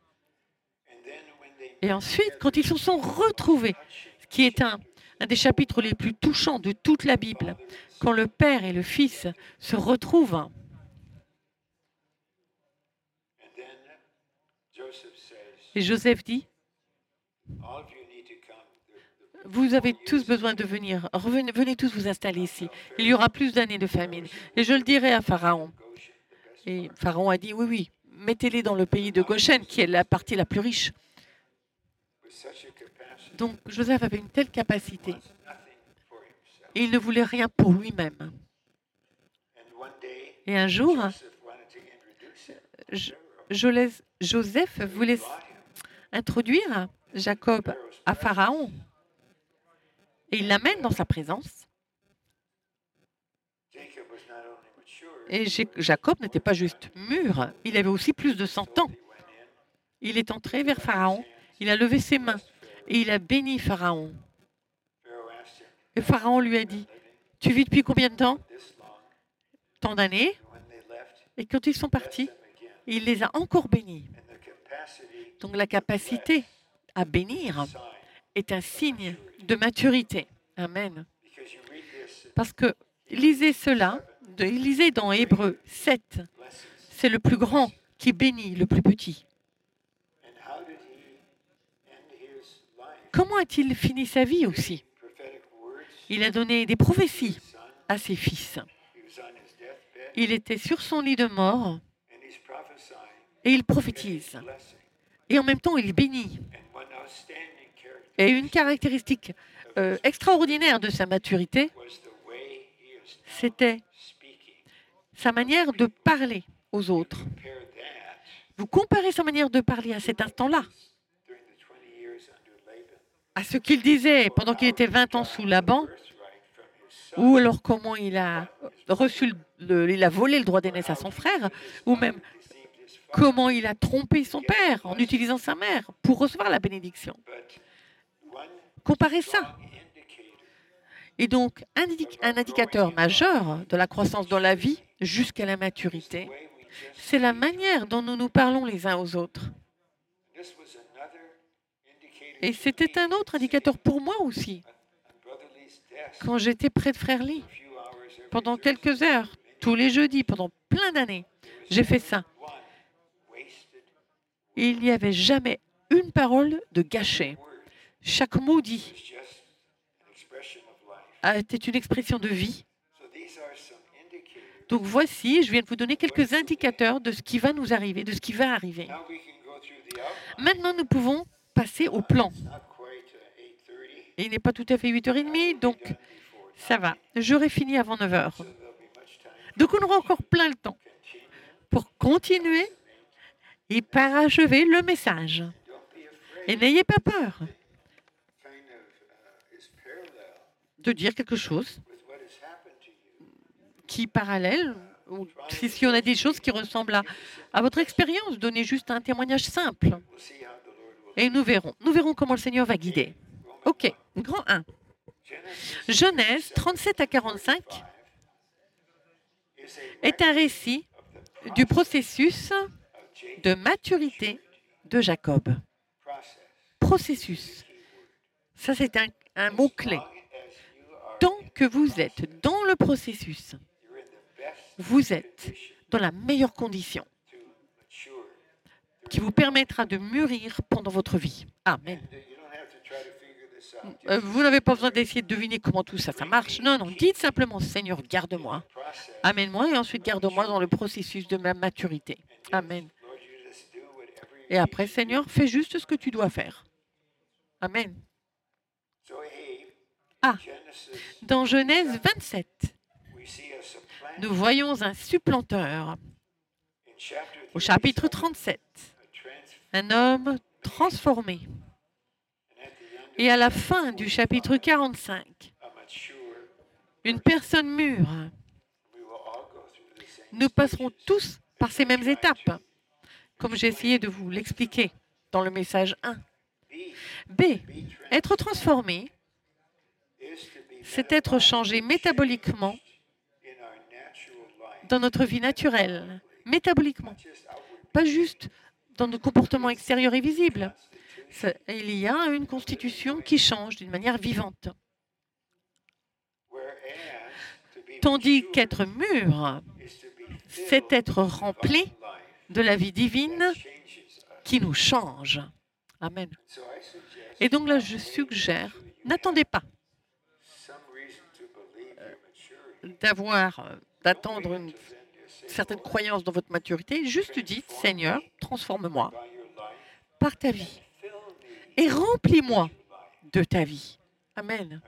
Et ensuite, quand ils se sont retrouvés, ce qui est un, un des chapitres les plus touchants de toute la Bible, quand le Père et le Fils se retrouvent, et Joseph dit, vous avez tous besoin de venir, revenez, venez tous vous installer ici. Il y aura plus d'années de famine. Et je le dirai à Pharaon. Et Pharaon a dit, oui, oui, mettez-les dans le pays de Goshen, qui est la partie la plus riche. Donc Joseph avait une telle capacité. Et il ne voulait rien pour lui-même. Et un jour, je, je laisse, Joseph voulait introduire Jacob à Pharaon. Et il l'amène dans sa présence. Et Jacob n'était pas juste mûr, il avait aussi plus de cent ans. Il est entré vers Pharaon, il a levé ses mains et il a béni Pharaon. Et Pharaon lui a dit, tu vis depuis combien de temps? Tant d'années. Et quand ils sont partis, il les a encore bénis. Donc la capacité à bénir est un signe de maturité. Amen. Parce que lisez cela, de, lisez dans Hébreux sept, c'est le plus grand qui bénit le plus petit. Comment a-t-il fini sa vie aussi? Il a donné des prophéties à ses fils. Il était sur son lit de mort et il prophétise. Et en même temps, il bénit. Et une caractéristique euh, extraordinaire de sa maturité, c'était sa manière de parler aux autres. Vous comparez sa manière de parler à cet instant-là à ce qu'il disait pendant qu'il était vingt ans sous Laban, ou alors comment il a reçu, le, il a volé le droit d'aînesse à son frère, ou même comment il a trompé son père en utilisant sa mère pour recevoir la bénédiction. Comparez ça. Et donc, un, un indicateur majeur de la croissance dans la vie jusqu'à la maturité, c'est la manière dont nous nous parlons les uns aux autres. Et c'était un autre indicateur pour moi aussi. Quand j'étais près de Frère Lee, pendant quelques heures, tous les jeudis, pendant plein d'années, j'ai fait ça. Il n'y avait jamais une parole de gâchée. Chaque mot dit était une expression de vie. Donc voici, je viens de vous donner quelques indicateurs de ce qui va nous arriver, de ce qui va arriver. Maintenant, nous pouvons passer au plan. Et il n'est pas tout à fait huit heures trente, donc ça va. J'aurai fini avant neuf heures. Donc on aura encore plein le temps pour continuer et parachever le message. Et n'ayez pas peur de dire quelque chose qui est parallèle, ou si, si on a des choses qui ressemblent à, à votre expérience, donnez juste un témoignage simple. Et nous verrons. Nous verrons comment le Seigneur va guider. OK, grand un. Genèse trente-sept à quarante-cinq est un récit du processus de maturité de Jacob. Processus. Ça, c'est un, un mot-clé. Tant que vous êtes dans le processus, vous êtes dans la meilleure condition qui vous permettra de mûrir pendant votre vie. Amen. Vous n'avez pas besoin d'essayer de deviner comment tout ça, ça marche. Non, non, dites simplement, Seigneur, garde-moi. Amène-moi et ensuite garde-moi dans le processus de ma maturité. Amen. Et après, Seigneur, fais juste ce que tu dois faire. Amen. Ah, dans Genèse vingt-sept, nous voyons un supplanteur. Au chapitre trente-sept, un homme transformé. Et à la fin du chapitre quarante-cinq, Une personne mûre. Nous passerons tous par ces mêmes étapes, comme j'ai essayé de vous l'expliquer dans le message un. B. Être transformé, c'est être changé métaboliquement dans notre vie naturelle, métaboliquement, pas juste dans nos comportements extérieurs et visibles. Ça, il y a une constitution qui change d'une manière vivante. Tandis qu'être mûr, c'est être rempli de la vie divine qui nous change. Amen. Et donc là, je suggère, n'attendez pas d'avoir, d'attendre une certaine croyance dans votre maturité. Juste dites, Seigneur, transforme-moi par ta vie et remplis-moi de ta vie. Amen.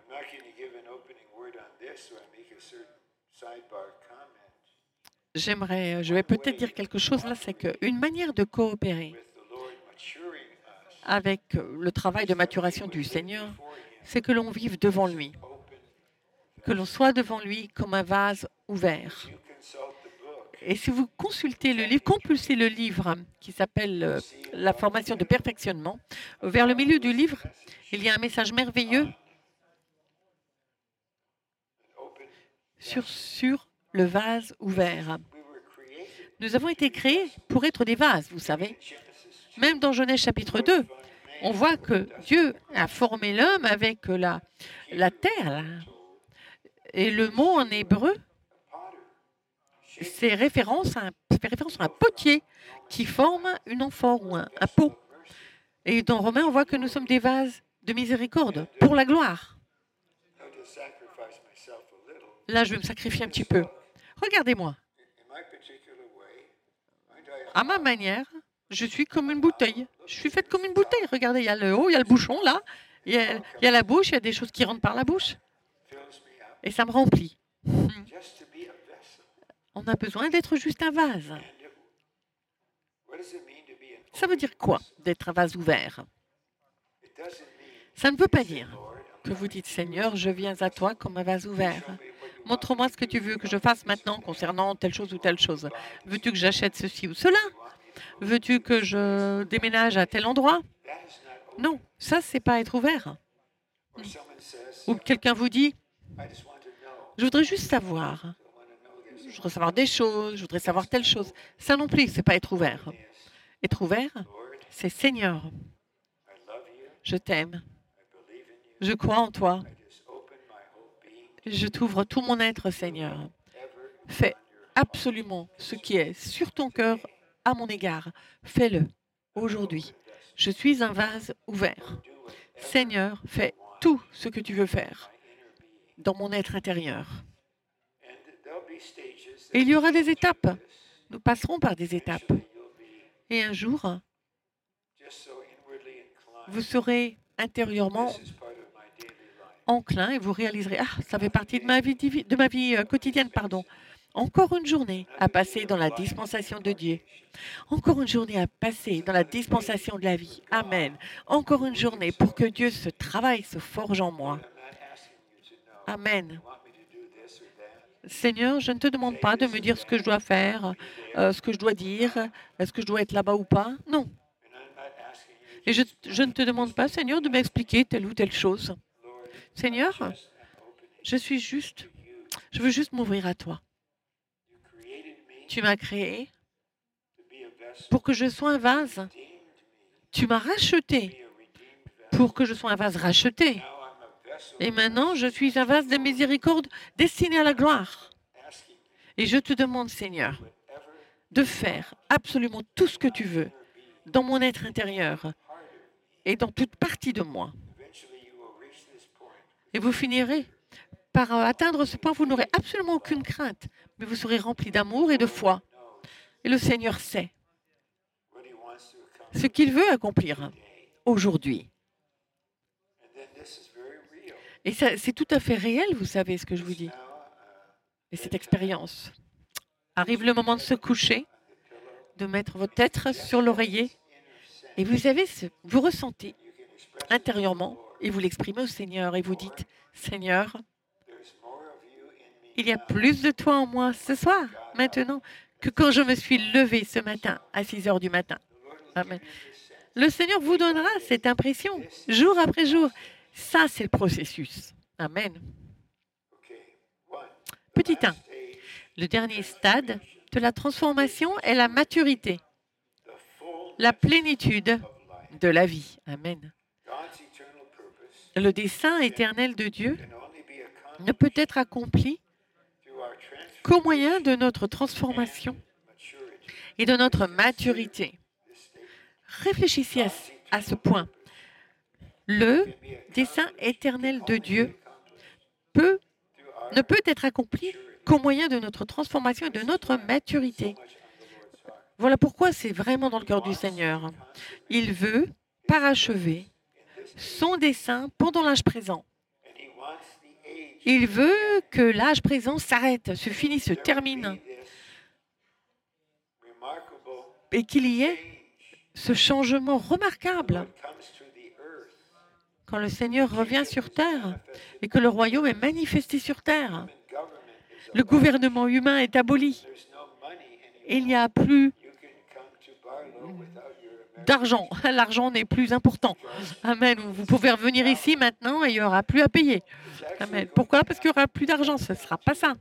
J'aimerais, je vais peut-être dire quelque chose là, c'est qu'une manière de coopérer avec le travail de maturation du Seigneur, c'est que l'on vive devant lui, que l'on soit devant lui comme un vase ouvert. Et si vous consultez le livre, compulsez le livre qui s'appelle euh, La formation de perfectionnement, vers le milieu du livre, il y a un message merveilleux sur, sur le vase ouvert. Nous avons été créés pour être des vases, vous savez. Même dans Genèse chapitre deux, on voit que Dieu a formé l'homme avec la, la terre. Là. Et le mot en hébreu, c'est référence à un, fait référence à un potier qui forme une amphore ou un, un pot. Et dans Romains, on voit que nous sommes des vases de miséricorde pour la gloire. Là, je vais me sacrifier un petit peu. Regardez-moi. À ma manière, je suis comme une bouteille. Je suis faite comme une bouteille. Regardez, il y a le haut, il y a le bouchon là. Il y a, il y a la bouche, il y a des choses qui rentrent par la bouche. Et ça me remplit. On a besoin d'être juste un vase. Ça veut dire quoi, d'être un vase ouvert? Ça ne veut pas dire que vous dites, Seigneur, je viens à toi comme un vase ouvert. Montre-moi ce que tu veux que je fasse maintenant concernant telle chose ou telle chose. Veux-tu que j'achète ceci ou cela? Veux-tu que je déménage à tel endroit? Non, ça, c'est pas être ouvert. Ou quelqu'un vous dit, je voudrais juste savoir. Je voudrais savoir des choses, je voudrais savoir telle chose. Ça non plus, c'est pas être ouvert. Être ouvert, c'est Seigneur, je t'aime. Je crois en toi. Je t'ouvre tout mon être, Seigneur. Fais absolument ce qui est sur ton cœur à mon égard. Fais-le aujourd'hui. Je suis un vase ouvert. Seigneur, fais tout ce que tu veux faire dans mon être intérieur. Et il y aura des étapes. Nous passerons par des étapes. Et un jour, vous serez intérieurement enclin et vous réaliserez, ah, ça fait partie de ma vie, de ma vie quotidienne, pardon. Encore une journée à passer dans la dispensation de Dieu. Encore une journée à passer dans la dispensation de la vie. Amen. Encore une journée pour que Dieu se travaille, se forge en moi. Amen. Seigneur, je ne te demande pas de me dire ce que je dois faire, euh, ce que je dois dire, est-ce que je dois être là-bas ou pas. Non. Et je, je ne te demande pas, Seigneur, de m'expliquer telle ou telle chose. Seigneur, je suis juste, je veux juste m'ouvrir à toi. Tu m'as créé pour que je sois un vase. Tu m'as racheté pour que je sois un vase racheté. Et maintenant, je suis un vase de miséricorde destiné à la gloire. Et je te demande, Seigneur, de faire absolument tout ce que tu veux dans mon être intérieur et dans toute partie de moi. Et vous finirez par atteindre ce point, vous n'aurez absolument aucune crainte, mais vous serez rempli d'amour et de foi. Et le Seigneur sait ce qu'il veut accomplir aujourd'hui. Et c'est tout à fait réel, vous savez ce que je vous dis. Et cette expérience. Arrive le moment de se coucher, de mettre votre tête sur l'oreiller. Et vous savez, vous ressentez intérieurement, et vous l'exprimez au Seigneur, et vous dites, Seigneur, Il y a plus de toi en moi ce soir, maintenant, que quand je me suis levée ce matin à six heures du matin. Amen. Le Seigneur vous donnera cette impression, jour après jour. Ça, c'est le processus. Amen. Petit un. Le dernier stade de la transformation est la maturité, la plénitude de la vie. Amen. Le dessein éternel de Dieu ne peut être accompli qu'au moyen de notre transformation et de notre maturité. Réfléchissez à, à ce point. Le dessein éternel de Dieu peut, ne peut être accompli qu'au moyen de notre transformation et de notre maturité. Voilà pourquoi c'est vraiment dans le cœur du Seigneur. Il veut parachever son dessein pendant l'âge présent. Il veut que l'âge présent s'arrête, se finisse, se termine. Et qu'il y ait ce changement remarquable quand le Seigneur revient sur terre et que le royaume est manifesté sur terre. Le gouvernement humain est aboli. Il n'y a plus d'argent. L'argent n'est plus important. Amen. Vous pouvez revenir ici maintenant et il n'y aura plus à payer. Amen. Pourquoi? Parce qu'il n'y aura plus d'argent. Ce ne sera pas ça.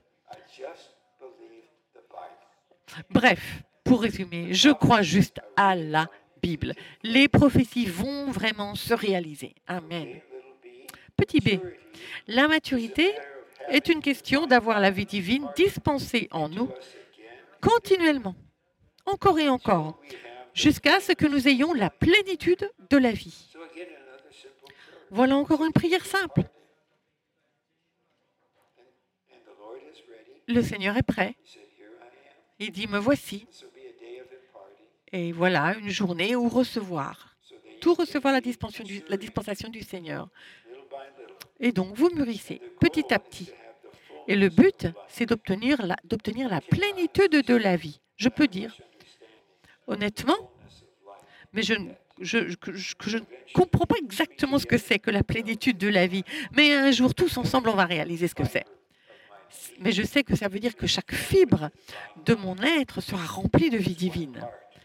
Bref, pour résumer, je crois juste à la Bible. Les prophéties vont vraiment se réaliser. Amen. Petit b. La maturité est une question d'avoir la vie divine dispensée en nous continuellement, encore et encore, jusqu'à ce que nous ayons la plénitude de la vie. Voilà encore une prière simple. Le Seigneur est prêt. Il dit, me voici. Et voilà, une journée où recevoir. Tout recevoir la dispensation du, la dispensation du Seigneur. Et donc, vous mûrissez petit à petit. Et le but, c'est d'obtenir la, d'obtenir la plénitude de la vie. Je peux dire, honnêtement, mais je, je, je, je ne comprends pas exactement ce que c'est que la plénitude de la vie. Mais un jour, tous ensemble, on va réaliser ce que c'est. Mais je sais que ça veut dire que chaque fibre de mon être sera remplie de vie divine.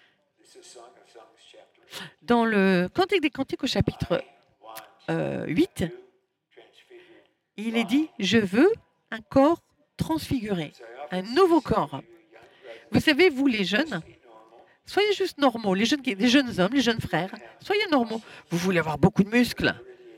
Dans le Cantique des Cantiques au chapitre euh, huit, il est dit « Je veux un corps transfiguré, un nouveau corps. » Vous savez, vous les jeunes, soyez juste normaux, les jeunes, les jeunes hommes, les jeunes frères, soyez normaux. Vous voulez avoir beaucoup de muscles.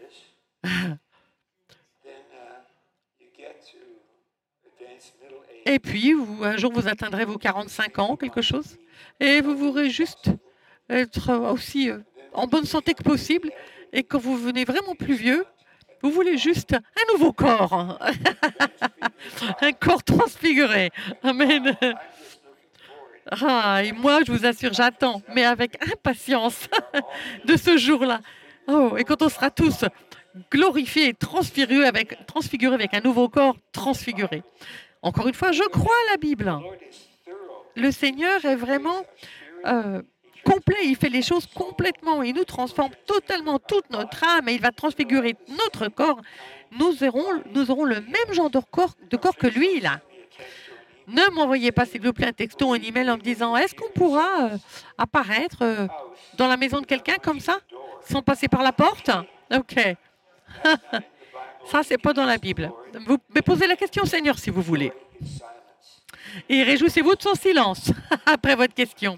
Et puis, vous, un jour, vous atteindrez vos quarante-cinq ans, quelque chose, et vous voudrez juste être aussi en bonne santé que possible. Et quand vous venez vraiment plus vieux, vous voulez juste un nouveau corps. Un corps transfiguré. Amen. Ah, et moi, je vous assure, j'attends, mais avec impatience, de ce jour-là. Oh, et quand on sera tous glorifiés et transfigurés avec, transfigurés avec un nouveau corps transfiguré. Encore une fois, je crois à la Bible. Le Seigneur est vraiment euh, complet. Il fait les choses complètement. Il nous transforme totalement toute notre âme et il va transfigurer notre corps. Nous aurons, nous aurons le même genre de corps, de corps que lui, là. Ne m'envoyez pas, s'il vous plaît, un texto ou un email en me disant « Est-ce qu'on pourra euh, apparaître euh, dans la maison de quelqu'un comme ça, sans passer par la porte ?» Ok. Ça, c'est pas dans la Bible. Vous pouvez poser la question au Seigneur si vous voulez. Et réjouissez-vous de son silence après votre question.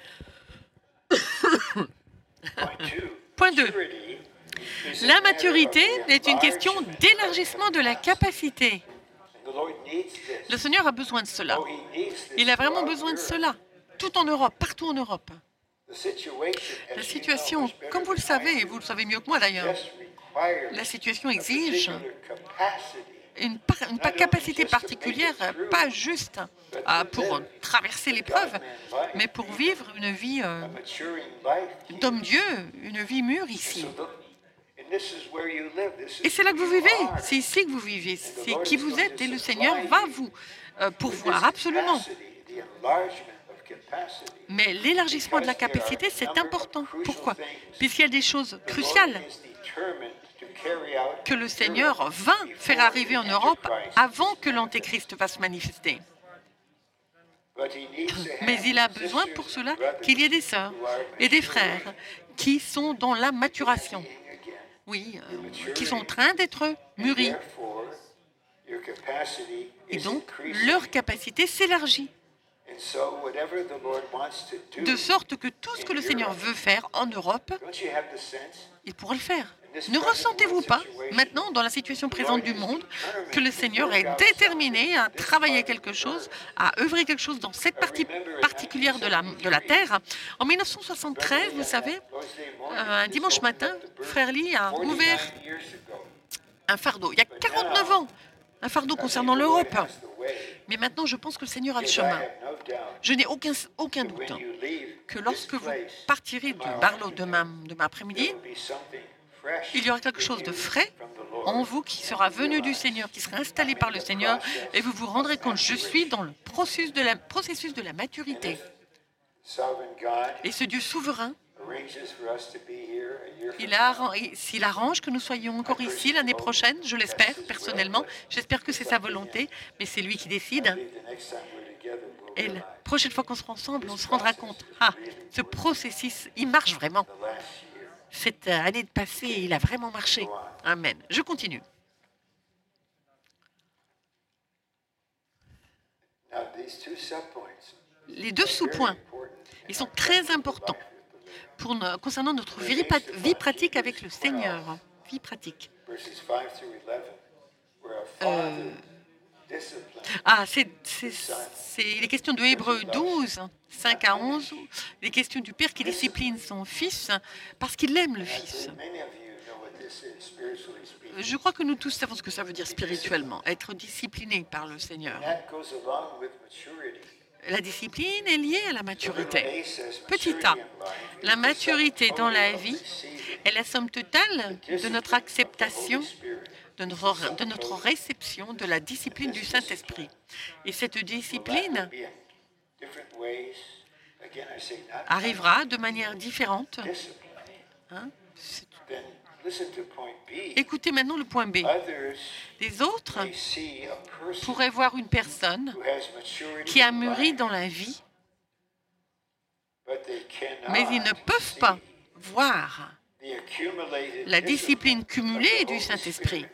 Point deux. La maturité est une question d'élargissement de la capacité. Le Seigneur a besoin de cela. Il a vraiment besoin de cela. Tout en Europe, partout en Europe. La situation, comme vous le savez, et vous le savez mieux que moi d'ailleurs, la situation exige une, une capacité particulière, pas juste euh, pour traverser l'épreuve, mais pour vivre une vie euh, d'homme-dieu, une vie mûre ici. Et c'est là que vous vivez, c'est ici que vous vivez, c'est qui vous êtes et le Seigneur va vous euh, pourvoir, absolument. Mais l'élargissement de la capacité, c'est important. Pourquoi? Puisqu'il y a des choses cruciales que le Seigneur va faire arriver en Europe avant que l'Antéchrist va se manifester. Mais il a besoin pour cela qu'il y ait des sœurs et des frères qui sont dans la maturation. Oui, euh, qui sont en train d'être mûris. Et donc, leur capacité s'élargit. De sorte que tout ce que le Seigneur veut faire en Europe, il pourra le faire. Ne ressentez-vous pas, maintenant, dans la situation présente du monde, que le Seigneur est déterminé à travailler quelque chose, à œuvrer quelque chose dans cette partie particulière de la, de la terre? En mille neuf cent soixante-treize, vous savez, un dimanche matin, Frère Lee a ouvert un fardeau. Il y a quarante-neuf ans, un fardeau concernant l'Europe. Mais maintenant, je pense que le Seigneur a le chemin. Je n'ai aucun, aucun doute que lorsque vous partirez de Barlow demain, demain après-midi, il y aura quelque chose de frais en vous qui sera venu du Seigneur, qui sera installé par le Seigneur, et vous vous rendrez compte, je suis dans le processus de la, processus de la maturité. Et ce Dieu souverain, il a, s'il arrange que nous soyons encore ici l'année prochaine, je l'espère personnellement, j'espère que c'est sa volonté, mais c'est lui qui décide. Et la prochaine fois qu'on sera ensemble, on se rendra compte, ah, ce processus, il marche vraiment. Cette année de passée, il a vraiment marché. Amen. Je continue. Les deux sous-points, ils sont très importants pour, concernant notre vie, vie pratique avec le Seigneur. Vie pratique. Euh, ah, c'est les questions de Hébreux douze, cinq à onze, les questions du Père qui discipline son Fils parce qu'il aime le Fils. Je crois que nous tous savons ce que ça veut dire spirituellement, être discipliné par le Seigneur. La discipline est liée à la maturité. Petit a, la maturité dans la vie est la somme totale de notre acceptation, de notre, de notre réception de la discipline du Saint-Esprit. Et cette discipline arrivera de manière différente. Hein? Écoutez maintenant le point B. Les autres pourraient voir une personne qui a mûri dans la vie, mais ils ne peuvent pas voir la discipline cumulée du Saint-Esprit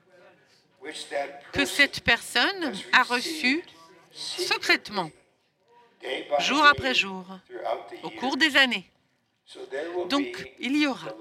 que cette personne a reçue secrètement, jour après jour, au cours des années. Donc, il y aura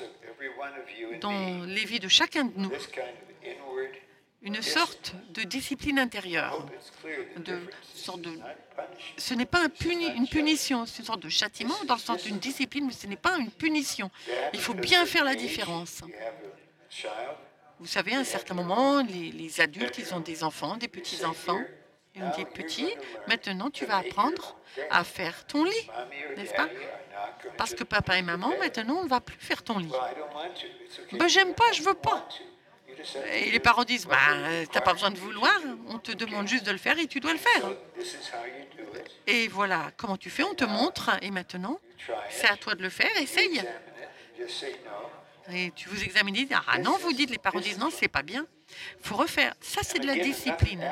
dans les vies de chacun de nous une sorte de discipline intérieure. De, sorte de, ce n'est pas un puni, une punition, c'est une sorte de châtiment dans le sens d'une discipline, mais ce n'est pas une punition. Il faut bien faire la différence. Vous savez, à un certain moment, les, les adultes, ils ont des enfants, des petits-enfants. Et on dit, petit, maintenant tu vas apprendre à faire ton lit, n'est-ce pas? Parce que papa et maman, maintenant, on ne va plus faire ton lit. Ben, j'aime pas, je veux pas. Et les parents disent, bah, t'as pas besoin de vouloir, on te demande juste de le faire et tu dois le faire. Et voilà, comment tu fais, on te montre, et maintenant, c'est à toi de le faire, essaye. Et tu vous examinez, ah non, vous dites, les parents disent, non, c'est pas bien. Il faut refaire. Ça, c'est de la discipline.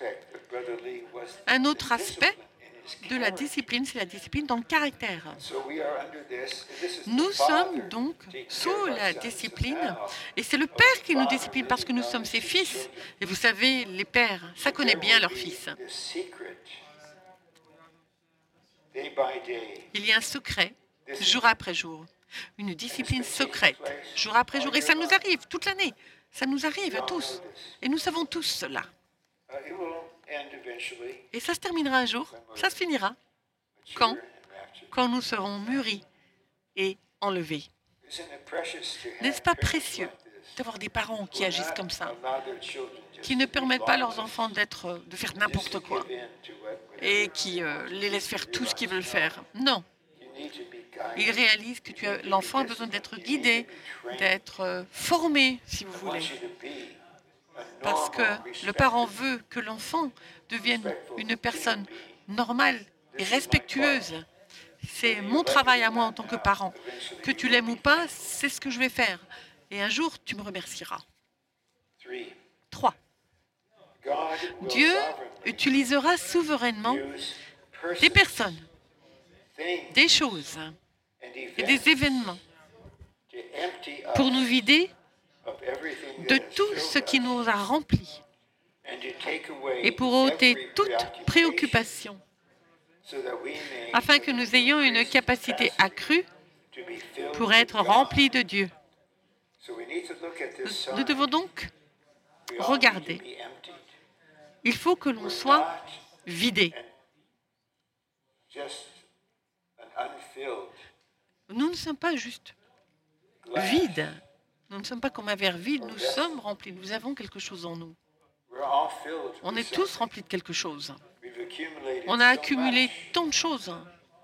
Un autre aspect de la discipline, c'est la discipline dans le caractère. Nous sommes donc sous la discipline, et c'est le Père qui nous discipline parce que nous sommes ses fils. Et vous savez, les pères, ça connaît bien leurs fils. Il y a un secret, jour après jour, une discipline secrète, jour après jour, et ça nous arrive toute l'année. Ça nous arrive à tous, et nous savons tous cela. Et ça se terminera un jour, ça se finira. Quand? Quand nous serons mûris et enlevés. N'est-ce pas précieux d'avoir des parents qui agissent comme ça, qui ne permettent pas à leurs enfants d'être, de faire n'importe quoi, et qui euh, les laissent faire tout ce qu'ils veulent faire? Non. Ils réalisent que tu as, l'enfant a besoin d'être guidé, d'être euh, formé, si vous voulez. Parce que le parent veut que l'enfant devienne une personne normale et respectueuse. C'est mon travail à moi en tant que parent. Que tu l'aimes ou pas, c'est ce que je vais faire. Et un jour, tu me remercieras. Trois. Dieu utilisera souverainement des personnes, des choses et des événements pour nous vider de tout ce qui nous a remplis et pour ôter toute préoccupation, afin que nous ayons une capacité accrue pour être remplis de Dieu. Nous, nous devons donc regarder. Il faut que l'on soit vidé. Nous ne sommes pas juste vides. Nous ne sommes pas comme un verre vide, nous sommes remplis. Nous avons quelque chose en nous. On est tous remplis de quelque chose. On a accumulé tant de choses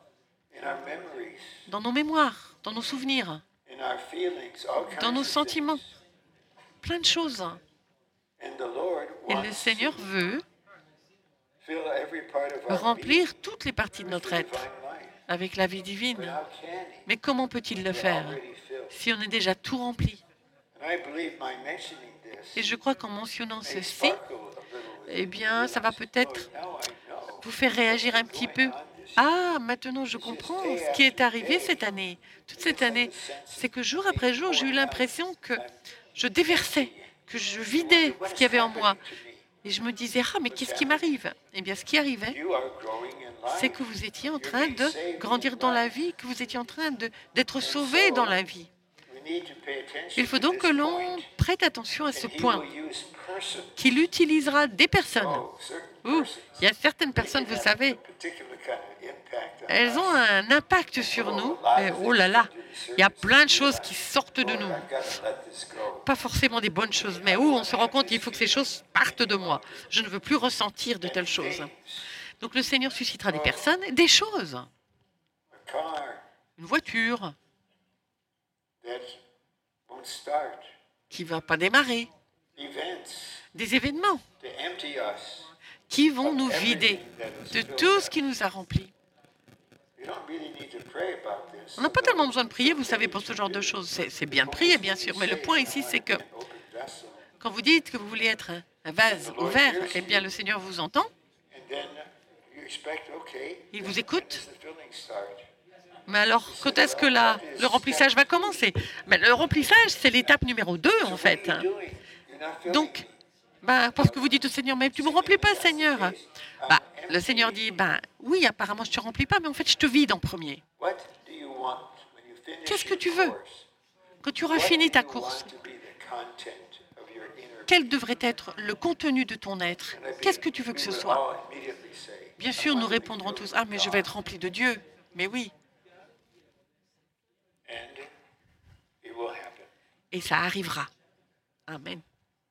dans nos mémoires, dans nos souvenirs, dans nos sentiments. Plein de choses. Et le Seigneur veut remplir toutes les parties de notre être avec la vie divine. Mais comment peut-il le faire si on est déjà tout rempli? Et je crois qu'en mentionnant ceci, eh bien, ça va peut-être vous faire réagir un petit peu. Ah, maintenant je comprends ce qui est arrivé cette année. Toute cette année, c'est que jour après jour, j'ai eu l'impression que je déversais, que je vidais ce qu'il y avait en moi. Et je me disais, ah, mais qu'est-ce qui m'arrive? Eh bien, ce qui arrivait, c'est que vous étiez en train de grandir dans la vie, que vous étiez en train de- d'être sauvé dans la vie. Il faut donc que l'on prête attention à ce point, qu'il utilisera des personnes. Ouh, il y a certaines personnes, vous savez, elles ont un impact sur nous. Et oh là là, il y a plein de choses qui sortent de nous. Pas forcément des bonnes choses, mais où on se rend compte qu'il faut que ces choses partent de moi. Je ne veux plus ressentir de telles choses. Donc le Seigneur suscitera des personnes, des choses. Une voiture qui ne va pas démarrer. Des événements qui vont nous vider de tout ce qui nous a remplis. On n'a pas tellement besoin de prier, vous savez, pour ce genre de choses. C'est c'est bien de prier, bien sûr, mais le point ici, c'est que quand vous dites que vous voulez être un, un vase ouvert, eh bien, le Seigneur vous entend. Il vous écoute. Mais alors, quand est-ce que la, le remplissage va commencer? Mais le remplissage, c'est l'étape numéro deux, en fait. Donc, ben, parce que vous dites au Seigneur, mais tu ne me remplis pas, Seigneur. Ben, le Seigneur dit, ben, oui, apparemment, je ne te remplis pas, mais en fait, je te vide en premier. Qu'est-ce que tu veux? Quand tu auras fini ta course, quel devrait être le contenu de ton être? Qu'est-ce que tu veux que ce soit? Bien sûr, nous répondrons tous, ah, mais je vais être rempli de Dieu. Mais oui. Et ça arrivera. Amen.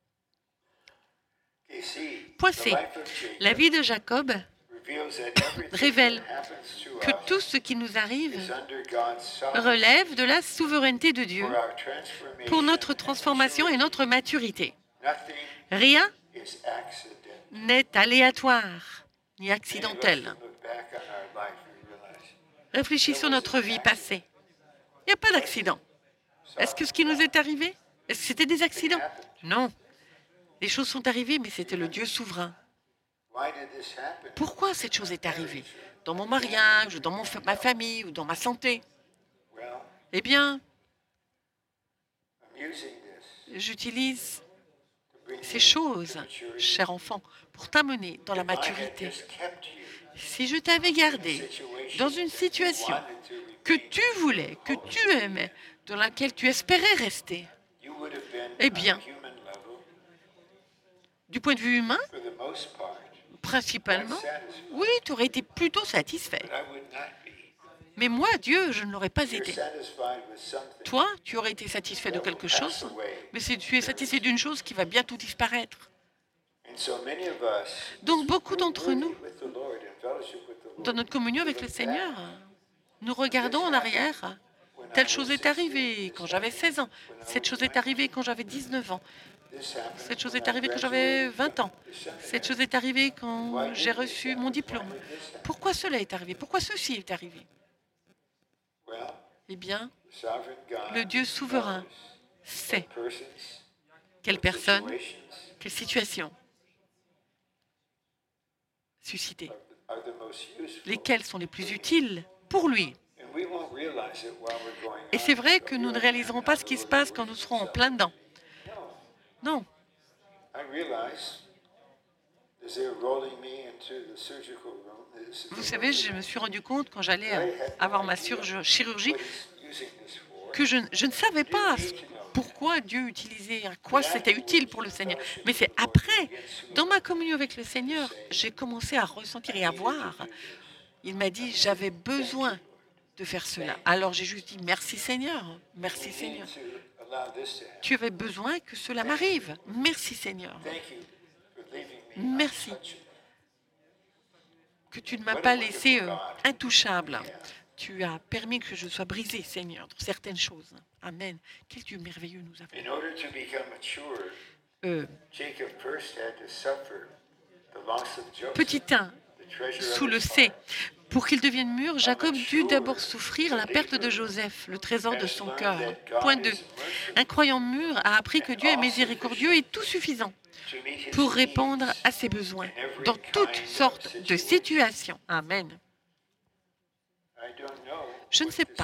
Point C. La vie de Jacob révèle que tout ce qui nous arrive relève de la souveraineté de Dieu pour notre transformation et notre maturité. Rien n'est aléatoire ni accidentel. Réfléchissons à notre vie passée. Il n'y a pas d'accident. Est-ce que ce qui nous est arrivé, est-ce que c'était des accidents? Non. Les choses sont arrivées, mais c'était le Dieu souverain. Pourquoi cette chose est arrivée? Dans mon mariage, dans mon, ma famille, ou dans ma santé? Eh bien, j'utilise ces choses, cher enfant, pour t'amener dans la maturité. Si je t'avais gardé dans une situation que tu voulais, que tu aimais, dans laquelle tu espérais rester, eh bien, du point de vue humain, principalement, oui, tu aurais été plutôt satisfait. Mais moi, Dieu, je ne l'aurais pas été. Toi, tu aurais été satisfait de quelque chose, mais si tu es satisfait d'une chose qui va bientôt disparaître. Donc, beaucoup d'entre nous, dans notre communion avec le Seigneur, nous regardons en arrière. Telle chose est arrivée quand j'avais seize ans. Cette chose est arrivée quand j'avais dix-neuf ans. Cette chose est arrivée quand j'avais vingt ans. Cette chose est arrivée quand j'ai reçu mon diplôme. Pourquoi cela est arrivé? Pourquoi ceci est arrivé? Eh bien, le Dieu souverain sait quelle personne, quelle situation susciter, lesquelles sont les plus utiles pour lui. Et c'est vrai que nous ne réaliserons pas ce qui se passe quand nous serons en plein dedans. Non. Vous savez, je me suis rendu compte quand j'allais avoir ma chirurgie que je, je ne savais pas pourquoi Dieu utilisait, à quoi c'était utile pour le Seigneur. Mais c'est après, dans ma communion avec le Seigneur, j'ai commencé à ressentir et à voir. Il m'a dit, j'avais besoin de faire cela. Alors j'ai juste dit, merci Seigneur, merci Seigneur. Tu avais besoin que cela m'arrive. Merci Seigneur. Merci que tu ne m'as pas laissé euh, intouchable. Tu as permis que je sois brisé, Seigneur, dans certaines choses. Amen. Quel Dieu merveilleux nous avons. Euh, petit un, sous le C. Pour qu'il devienne mûr, Jacob dut d'abord souffrir la perte de Joseph, le trésor de son cœur. Point deux. Un croyant mûr a appris que Dieu est miséricordieux et tout suffisant pour répondre à ses besoins dans toutes sortes de situations. Amen. Je ne sais pas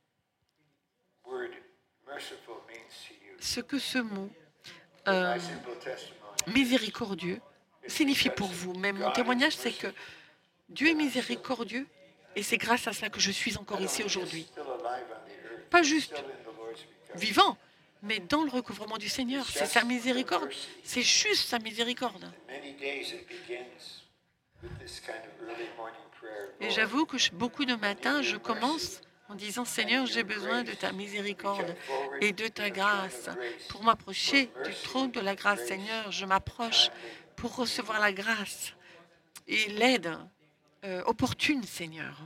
ce que ce mot euh, miséricordieux signifie pour vous, mais mon témoignage, c'est que Dieu est miséricordieux et c'est grâce à cela que je suis encore ici aujourd'hui. Pas juste vivant, mais dans le recouvrement du Seigneur. C'est sa miséricorde. C'est juste sa miséricorde. Et j'avoue que je, beaucoup de matins, je commence en disant, Seigneur, j'ai besoin de ta miséricorde et de ta grâce. Pour m'approcher du trône de la grâce, Seigneur, je m'approche pour recevoir la grâce et l'aide euh, opportune, Seigneur.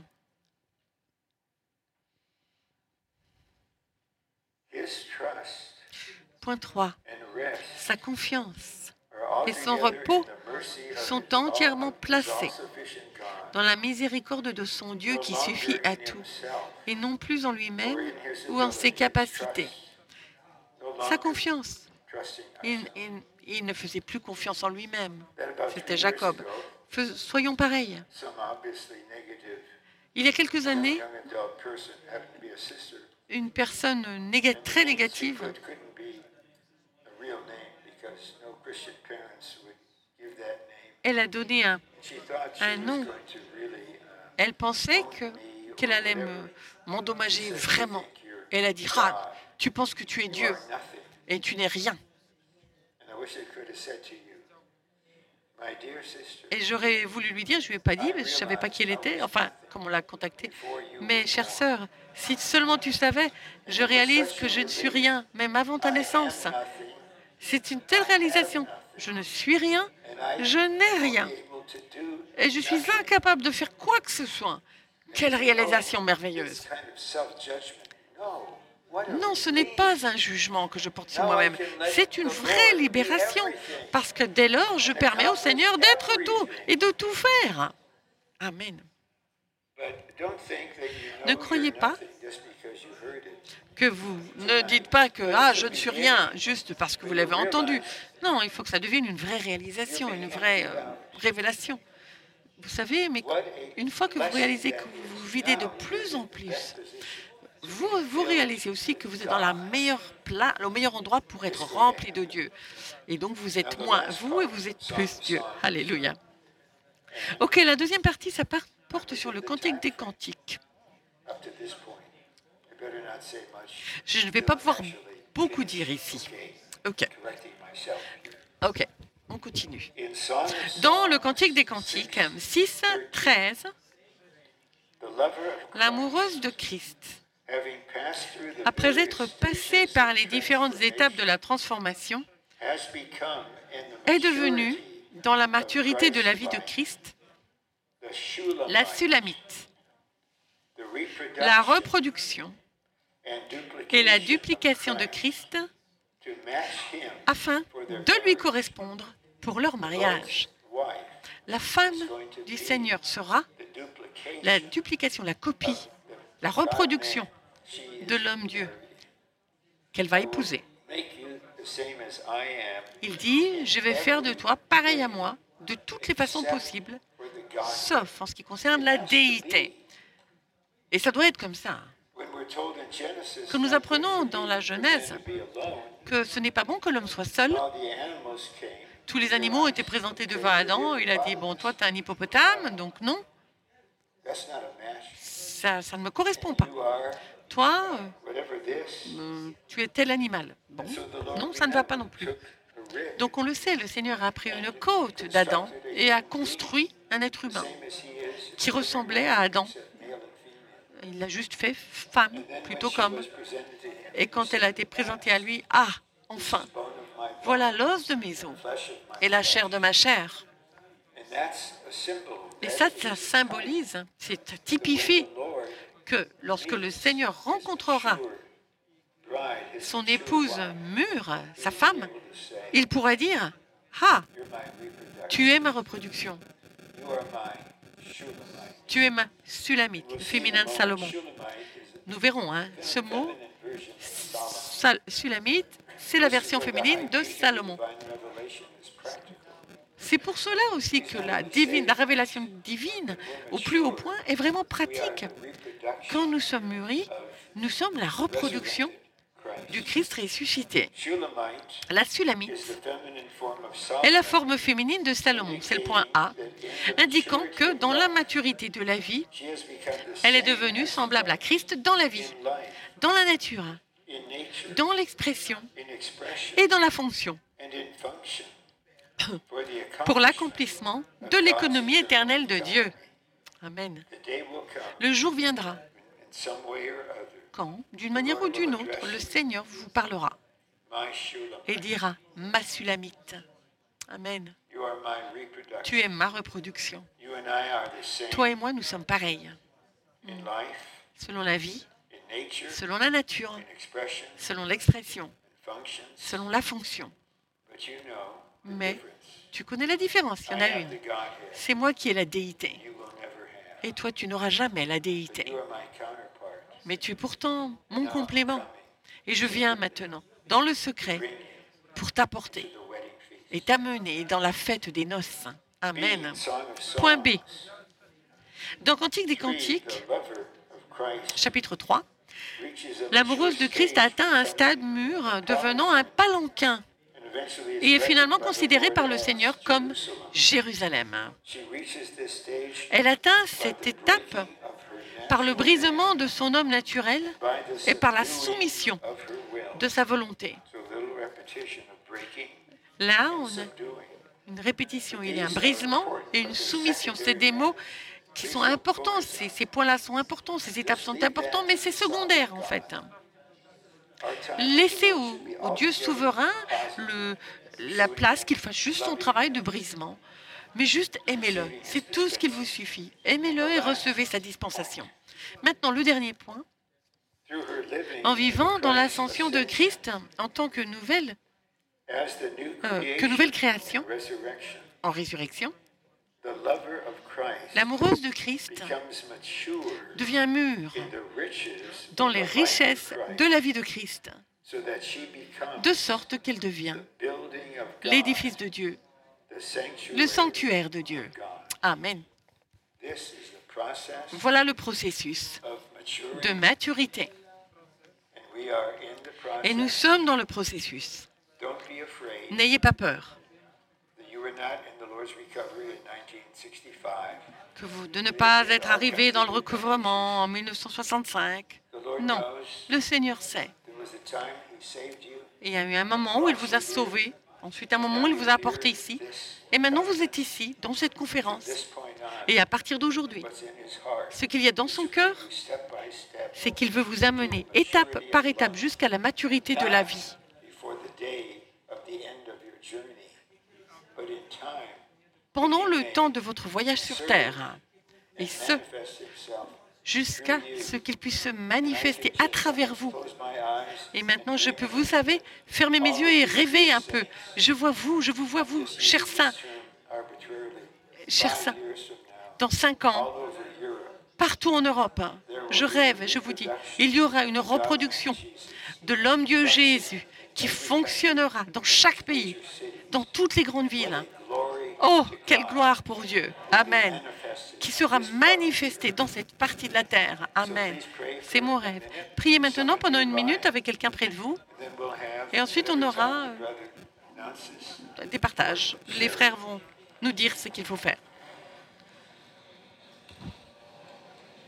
Point trois. Sa confiance et son repos sont entièrement placés dans la miséricorde de son Dieu qui suffit à tout, et non plus en lui-même ou en ses capacités. Sa confiance. Il, il, il ne faisait plus confiance en lui-même. C'était Jacob. Fais, soyons pareils. Il y a quelques années, une personne néga très négative elle a donné un, un nom. Elle pensait que, qu'elle allait me, m'endommager vraiment. Elle a dit, ah, tu penses que tu es Dieu et tu n'es rien. Et j'aurais voulu lui dire, je ne lui ai pas dit, mais je ne savais pas qui elle était, enfin, comme on l'a contactée. Mais chère sœur, si seulement tu savais, je réalise que je ne suis rien, même avant ta naissance. C'est une telle réalisation. Je ne suis rien, je n'ai rien. Et je suis incapable de faire quoi que ce soit. Quelle réalisation merveilleuse. Non, ce n'est pas un jugement que je porte sur moi-même. C'est une vraie libération. Parce que dès lors, je permets au Seigneur d'être tout et de tout faire. Amen. Ne croyez pas que vous ne dites pas que ah, je ne suis rien juste parce que vous l'avez entendu. Non, il faut que ça devienne une vraie réalisation, une vraie euh, révélation. Vous savez, mais une fois que vous réalisez que vous vous videz de plus en plus, vous, vous réalisez aussi que vous êtes dans la meilleure pla- le meilleur endroit pour être rempli de Dieu. Et donc, vous êtes moins vous et vous êtes plus Dieu. Alléluia. OK, la deuxième partie, ça porte sur le cantique des cantiques. Je ne vais pas pouvoir beaucoup dire ici. OK. OK, on continue. Dans le Cantique des Cantiques, six, treize, l'amoureuse de Christ, après être passée par les différentes étapes de la transformation, est devenue, dans la maturité de la vie de Christ, la Sulamite, la reproduction et la duplication de Christ afin de lui correspondre pour leur mariage. La femme du Seigneur sera la duplication, la copie, la reproduction de l'homme Dieu qu'elle va épouser. Il dit, je vais faire de toi pareil à moi, de toutes les façons possibles, sauf en ce qui concerne la déité. Et ça doit être comme ça. Que nous apprenons dans la Genèse que ce n'est pas bon que l'homme soit seul. Tous les animaux étaient présentés devant Adam. Il a dit, bon, toi, tu es un hippopotame, donc non. Ça, ça ne me correspond pas. Toi, euh, tu es tel animal. Bon, non, ça ne va pas non plus. Donc on le sait, le Seigneur a pris une côte d'Adam et a construit un être humain qui ressemblait à Adam. Il l'a juste fait femme plutôt qu'homme. Et quand elle a été présentée à lui, ah, enfin, voilà l'os de mes os et la chair de ma chair. Et ça, ça symbolise, ça typifie que lorsque le Seigneur rencontrera son épouse mûre, sa femme, il pourra dire, ah, tu es ma reproduction. Tu es ma Sulamite, le féminin de Salomon. Nous verrons, hein, ce mot, Sulamite, c'est la version féminine de Salomon. C'est pour cela aussi que la, divine, la révélation divine, au plus haut point, est vraiment pratique. Quand nous sommes mûris, nous sommes la reproduction du Christ ressuscité. La Sulamite est la forme féminine de Salomon, c'est le point A, indiquant que dans la maturité de la vie, elle est devenue semblable à Christ dans la vie, dans la nature, dans l'expression et dans la fonction, pour l'accomplissement de l'économie éternelle de Dieu. Amen. Le jour viendra quand, d'une manière ou d'une autre, le Seigneur vous parlera et dira « ma Sulamite ». Amen. Tu es ma reproduction. Toi et moi, nous sommes pareils. Selon la vie, selon la nature, selon l'expression, selon la fonction. Mais tu connais la différence, il y en a une. C'est moi qui ai la déité. Et toi, tu n'auras jamais la déité. Mais tu es pourtant mon complément. Et je viens maintenant, dans le secret, pour t'apporter et t'amener dans la fête des noces. Amen. Point B. Dans Cantique des Cantiques, chapitre trois, l'amoureuse de Christ a atteint un stade mûr, devenant un palanquin, et est finalement considérée par le Seigneur comme Jérusalem. Elle atteint cette étape par le brisement de son homme naturel et par la soumission de sa volonté. Là, on a une répétition, il y a un brisement et une soumission. C'est des mots qui sont importants, ces, ces points-là sont importants, ces étapes sont importantes, mais c'est secondaire en fait. Laissez au, au Dieu souverain le, la place qu'il fasse juste son travail de brisement. Mais juste aimez-le, c'est tout ce qu'il vous suffit. Aimez-le et recevez sa dispensation. Maintenant, le dernier point. En vivant dans l'ascension de Christ en tant que nouvelle, euh, que nouvelle création, en résurrection, l'amoureuse de Christ devient mûre dans les richesses de la vie de Christ, de sorte qu'elle devient l'édifice de Dieu, le sanctuaire de Dieu. Amen. Voilà le processus de maturité. Et nous sommes dans le processus. N'ayez pas peur que vous, de ne pas être arrivé dans le recouvrement en mille neuf cent soixante-cinq. Non, le Seigneur sait. Et il y a eu un moment où il vous a sauvé, ensuite un moment où il vous a apporté ici, et maintenant vous êtes ici, dans cette conférence. Et à partir d'aujourd'hui, ce qu'il y a dans son cœur, c'est qu'il veut vous amener étape par étape jusqu'à la maturité de la vie. Pendant le temps de votre voyage sur Terre, et ce, jusqu'à ce qu'il puisse se manifester à travers vous. Et maintenant, je peux, vous savez, fermer mes yeux et rêver un peu. Je vois vous, je vous vois vous, chers saints, chers saints, dans cinq ans, partout en Europe, je rêve, je vous dis, il y aura une reproduction de l'homme-dieu Jésus qui fonctionnera dans chaque pays, dans toutes les grandes villes. Oh, quelle gloire pour Dieu. Amen. Qui sera manifesté dans cette partie de la terre. Amen. C'est mon rêve. Priez maintenant pendant une minute avec quelqu'un près de vous. Et ensuite, on aura euh, des partages. Les frères vont nous dire ce qu'il faut faire.